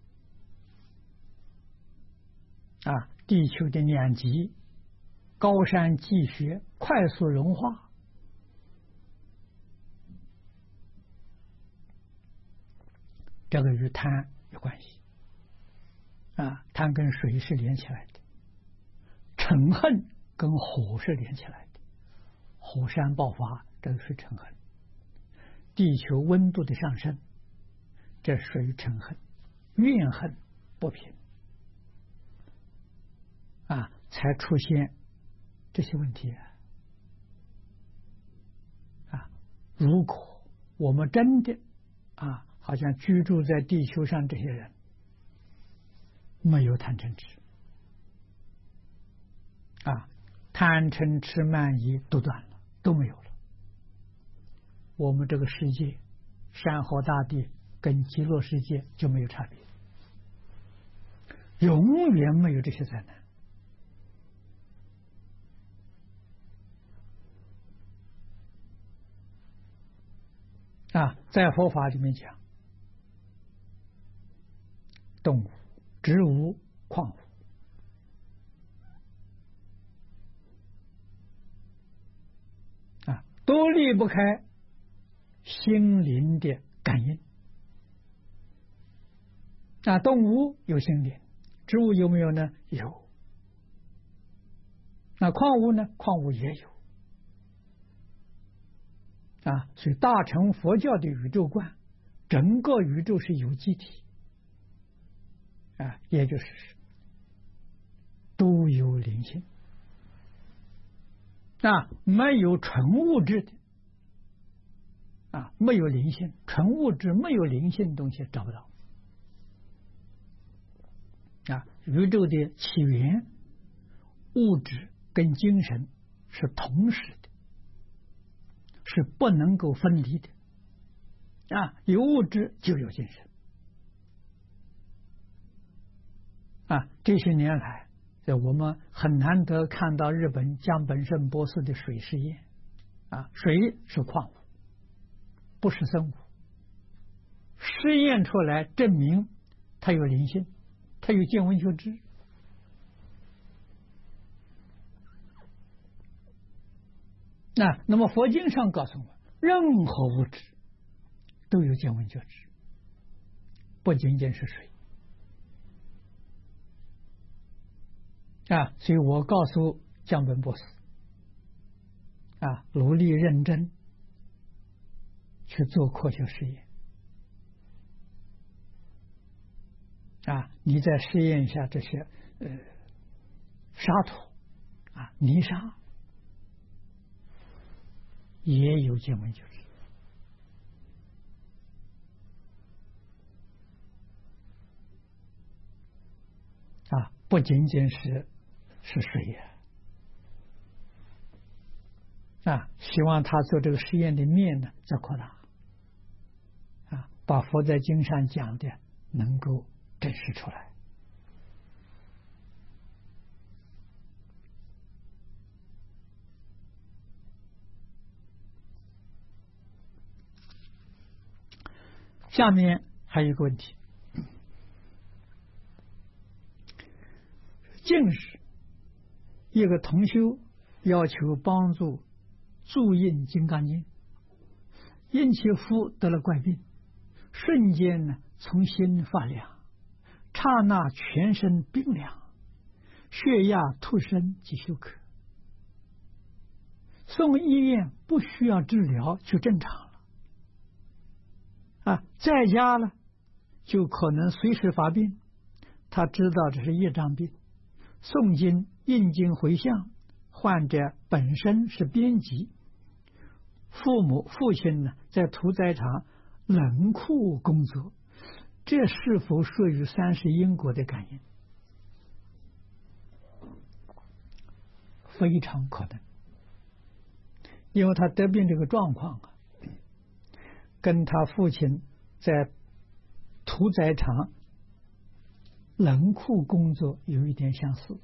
啊，地球的两极，高山积雪快速融化，这个与贪有关系。啊，贪跟水是连起来的，嗔恨跟火是连起来的，火山爆发，这个是嗔恨；地球温度的上升，这属于嗔恨，怨恨不平，啊，才出现这些问题啊！啊，如果我们真的啊，好像居住在地球上这些人没有贪嗔痴，啊，贪嗔痴慢疑都断了，都没有了，我们这个世界，山河大地跟极乐世界就没有差别，永远没有这些灾难。啊，在佛法里面讲，动物、植物、矿物，啊，都离不开心灵的感应。啊，动物有心灵，植物有没有呢？有。那矿物呢？矿物也有。啊，所以大乘佛教的宇宙观，整个宇宙是有机体，啊，也就是都有灵性，啊，没有纯物质的，啊，没有灵性，纯物质没有灵性的东西找不到。啊，宇宙的起源，物质跟精神是同时的，是不能够分离的。啊，有物质就有精神。啊，这些年来，我们很难得看到日本江本胜博士的水试验。啊，水是矿物，不是生物。试验出来证明它有灵性，它有见闻觉知。那那么佛经上告诉我们，任何物质都有见闻觉知，不仅仅是水。啊，所以我告诉江本博士，啊，努力认真去做科学实验。啊，你再试验一下这些呃沙土啊、泥沙，也有见闻觉知。啊，不仅仅是是水呀。啊，希望他做这个实验的面呢再扩大。啊，把佛在经上讲的能够证实出来。下面还有一个问题，近日一个同修要求帮助注印《金刚经》，因其夫得了怪病，瞬间呢从心发凉，刹那全身冰凉，血压突升及休克。送医院不需要治疗就正常了。啊，在家呢就可能随时发病，他知道这是业障病。诵经印经回向，患者本身是编辑，父母父亲呢在屠宰场冷库工作，这是否属于三世因果的感应？ 非常可能，因为他得病这个状况啊，跟他父亲在屠宰场冷库工作有一点相似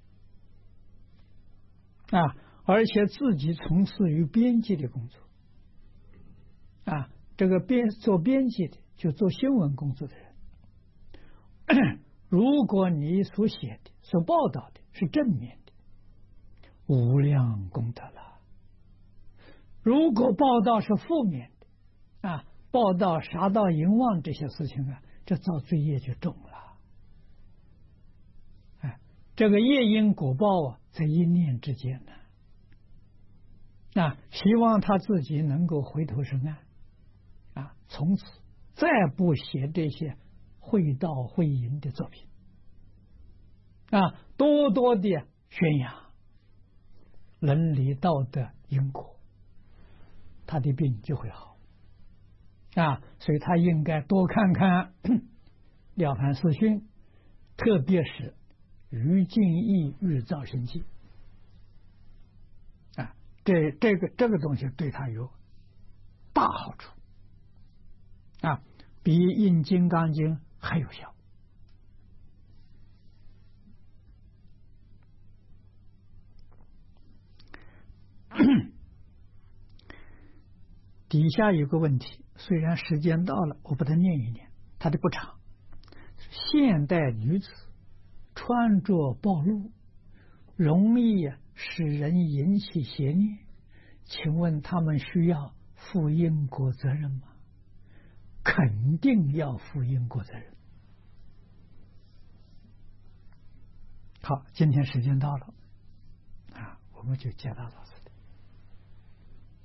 啊，而且自己从事于编辑的工作啊，这个编做编辑的就做新闻工作的人，如果你所写的、所报道的是正面的，无量功德了；如果报道是负面的啊，报道杀盗淫妄这些事情啊，这造罪业就重了。哎，这个业因果报啊，在一念之间呢。啊，希望他自己能够回头是岸，啊，从此再不写这些会道会淫的作品，啊，多多的宣扬伦理道德因果，他的病就会好。啊，所以他应该多看看《了凡四训》，特别是《于净义日造生记》。啊，这这个这个东西对他有大好处，啊，比《印金刚经》还有效。底下有个问题，虽然时间到了，我把它念一念，它的不长。现代女子穿着暴露，容易使人引起邪念，请问他们需要负因果责任吗？肯定要负因果责任。好，今天时间到了，啊，我们就解答到此。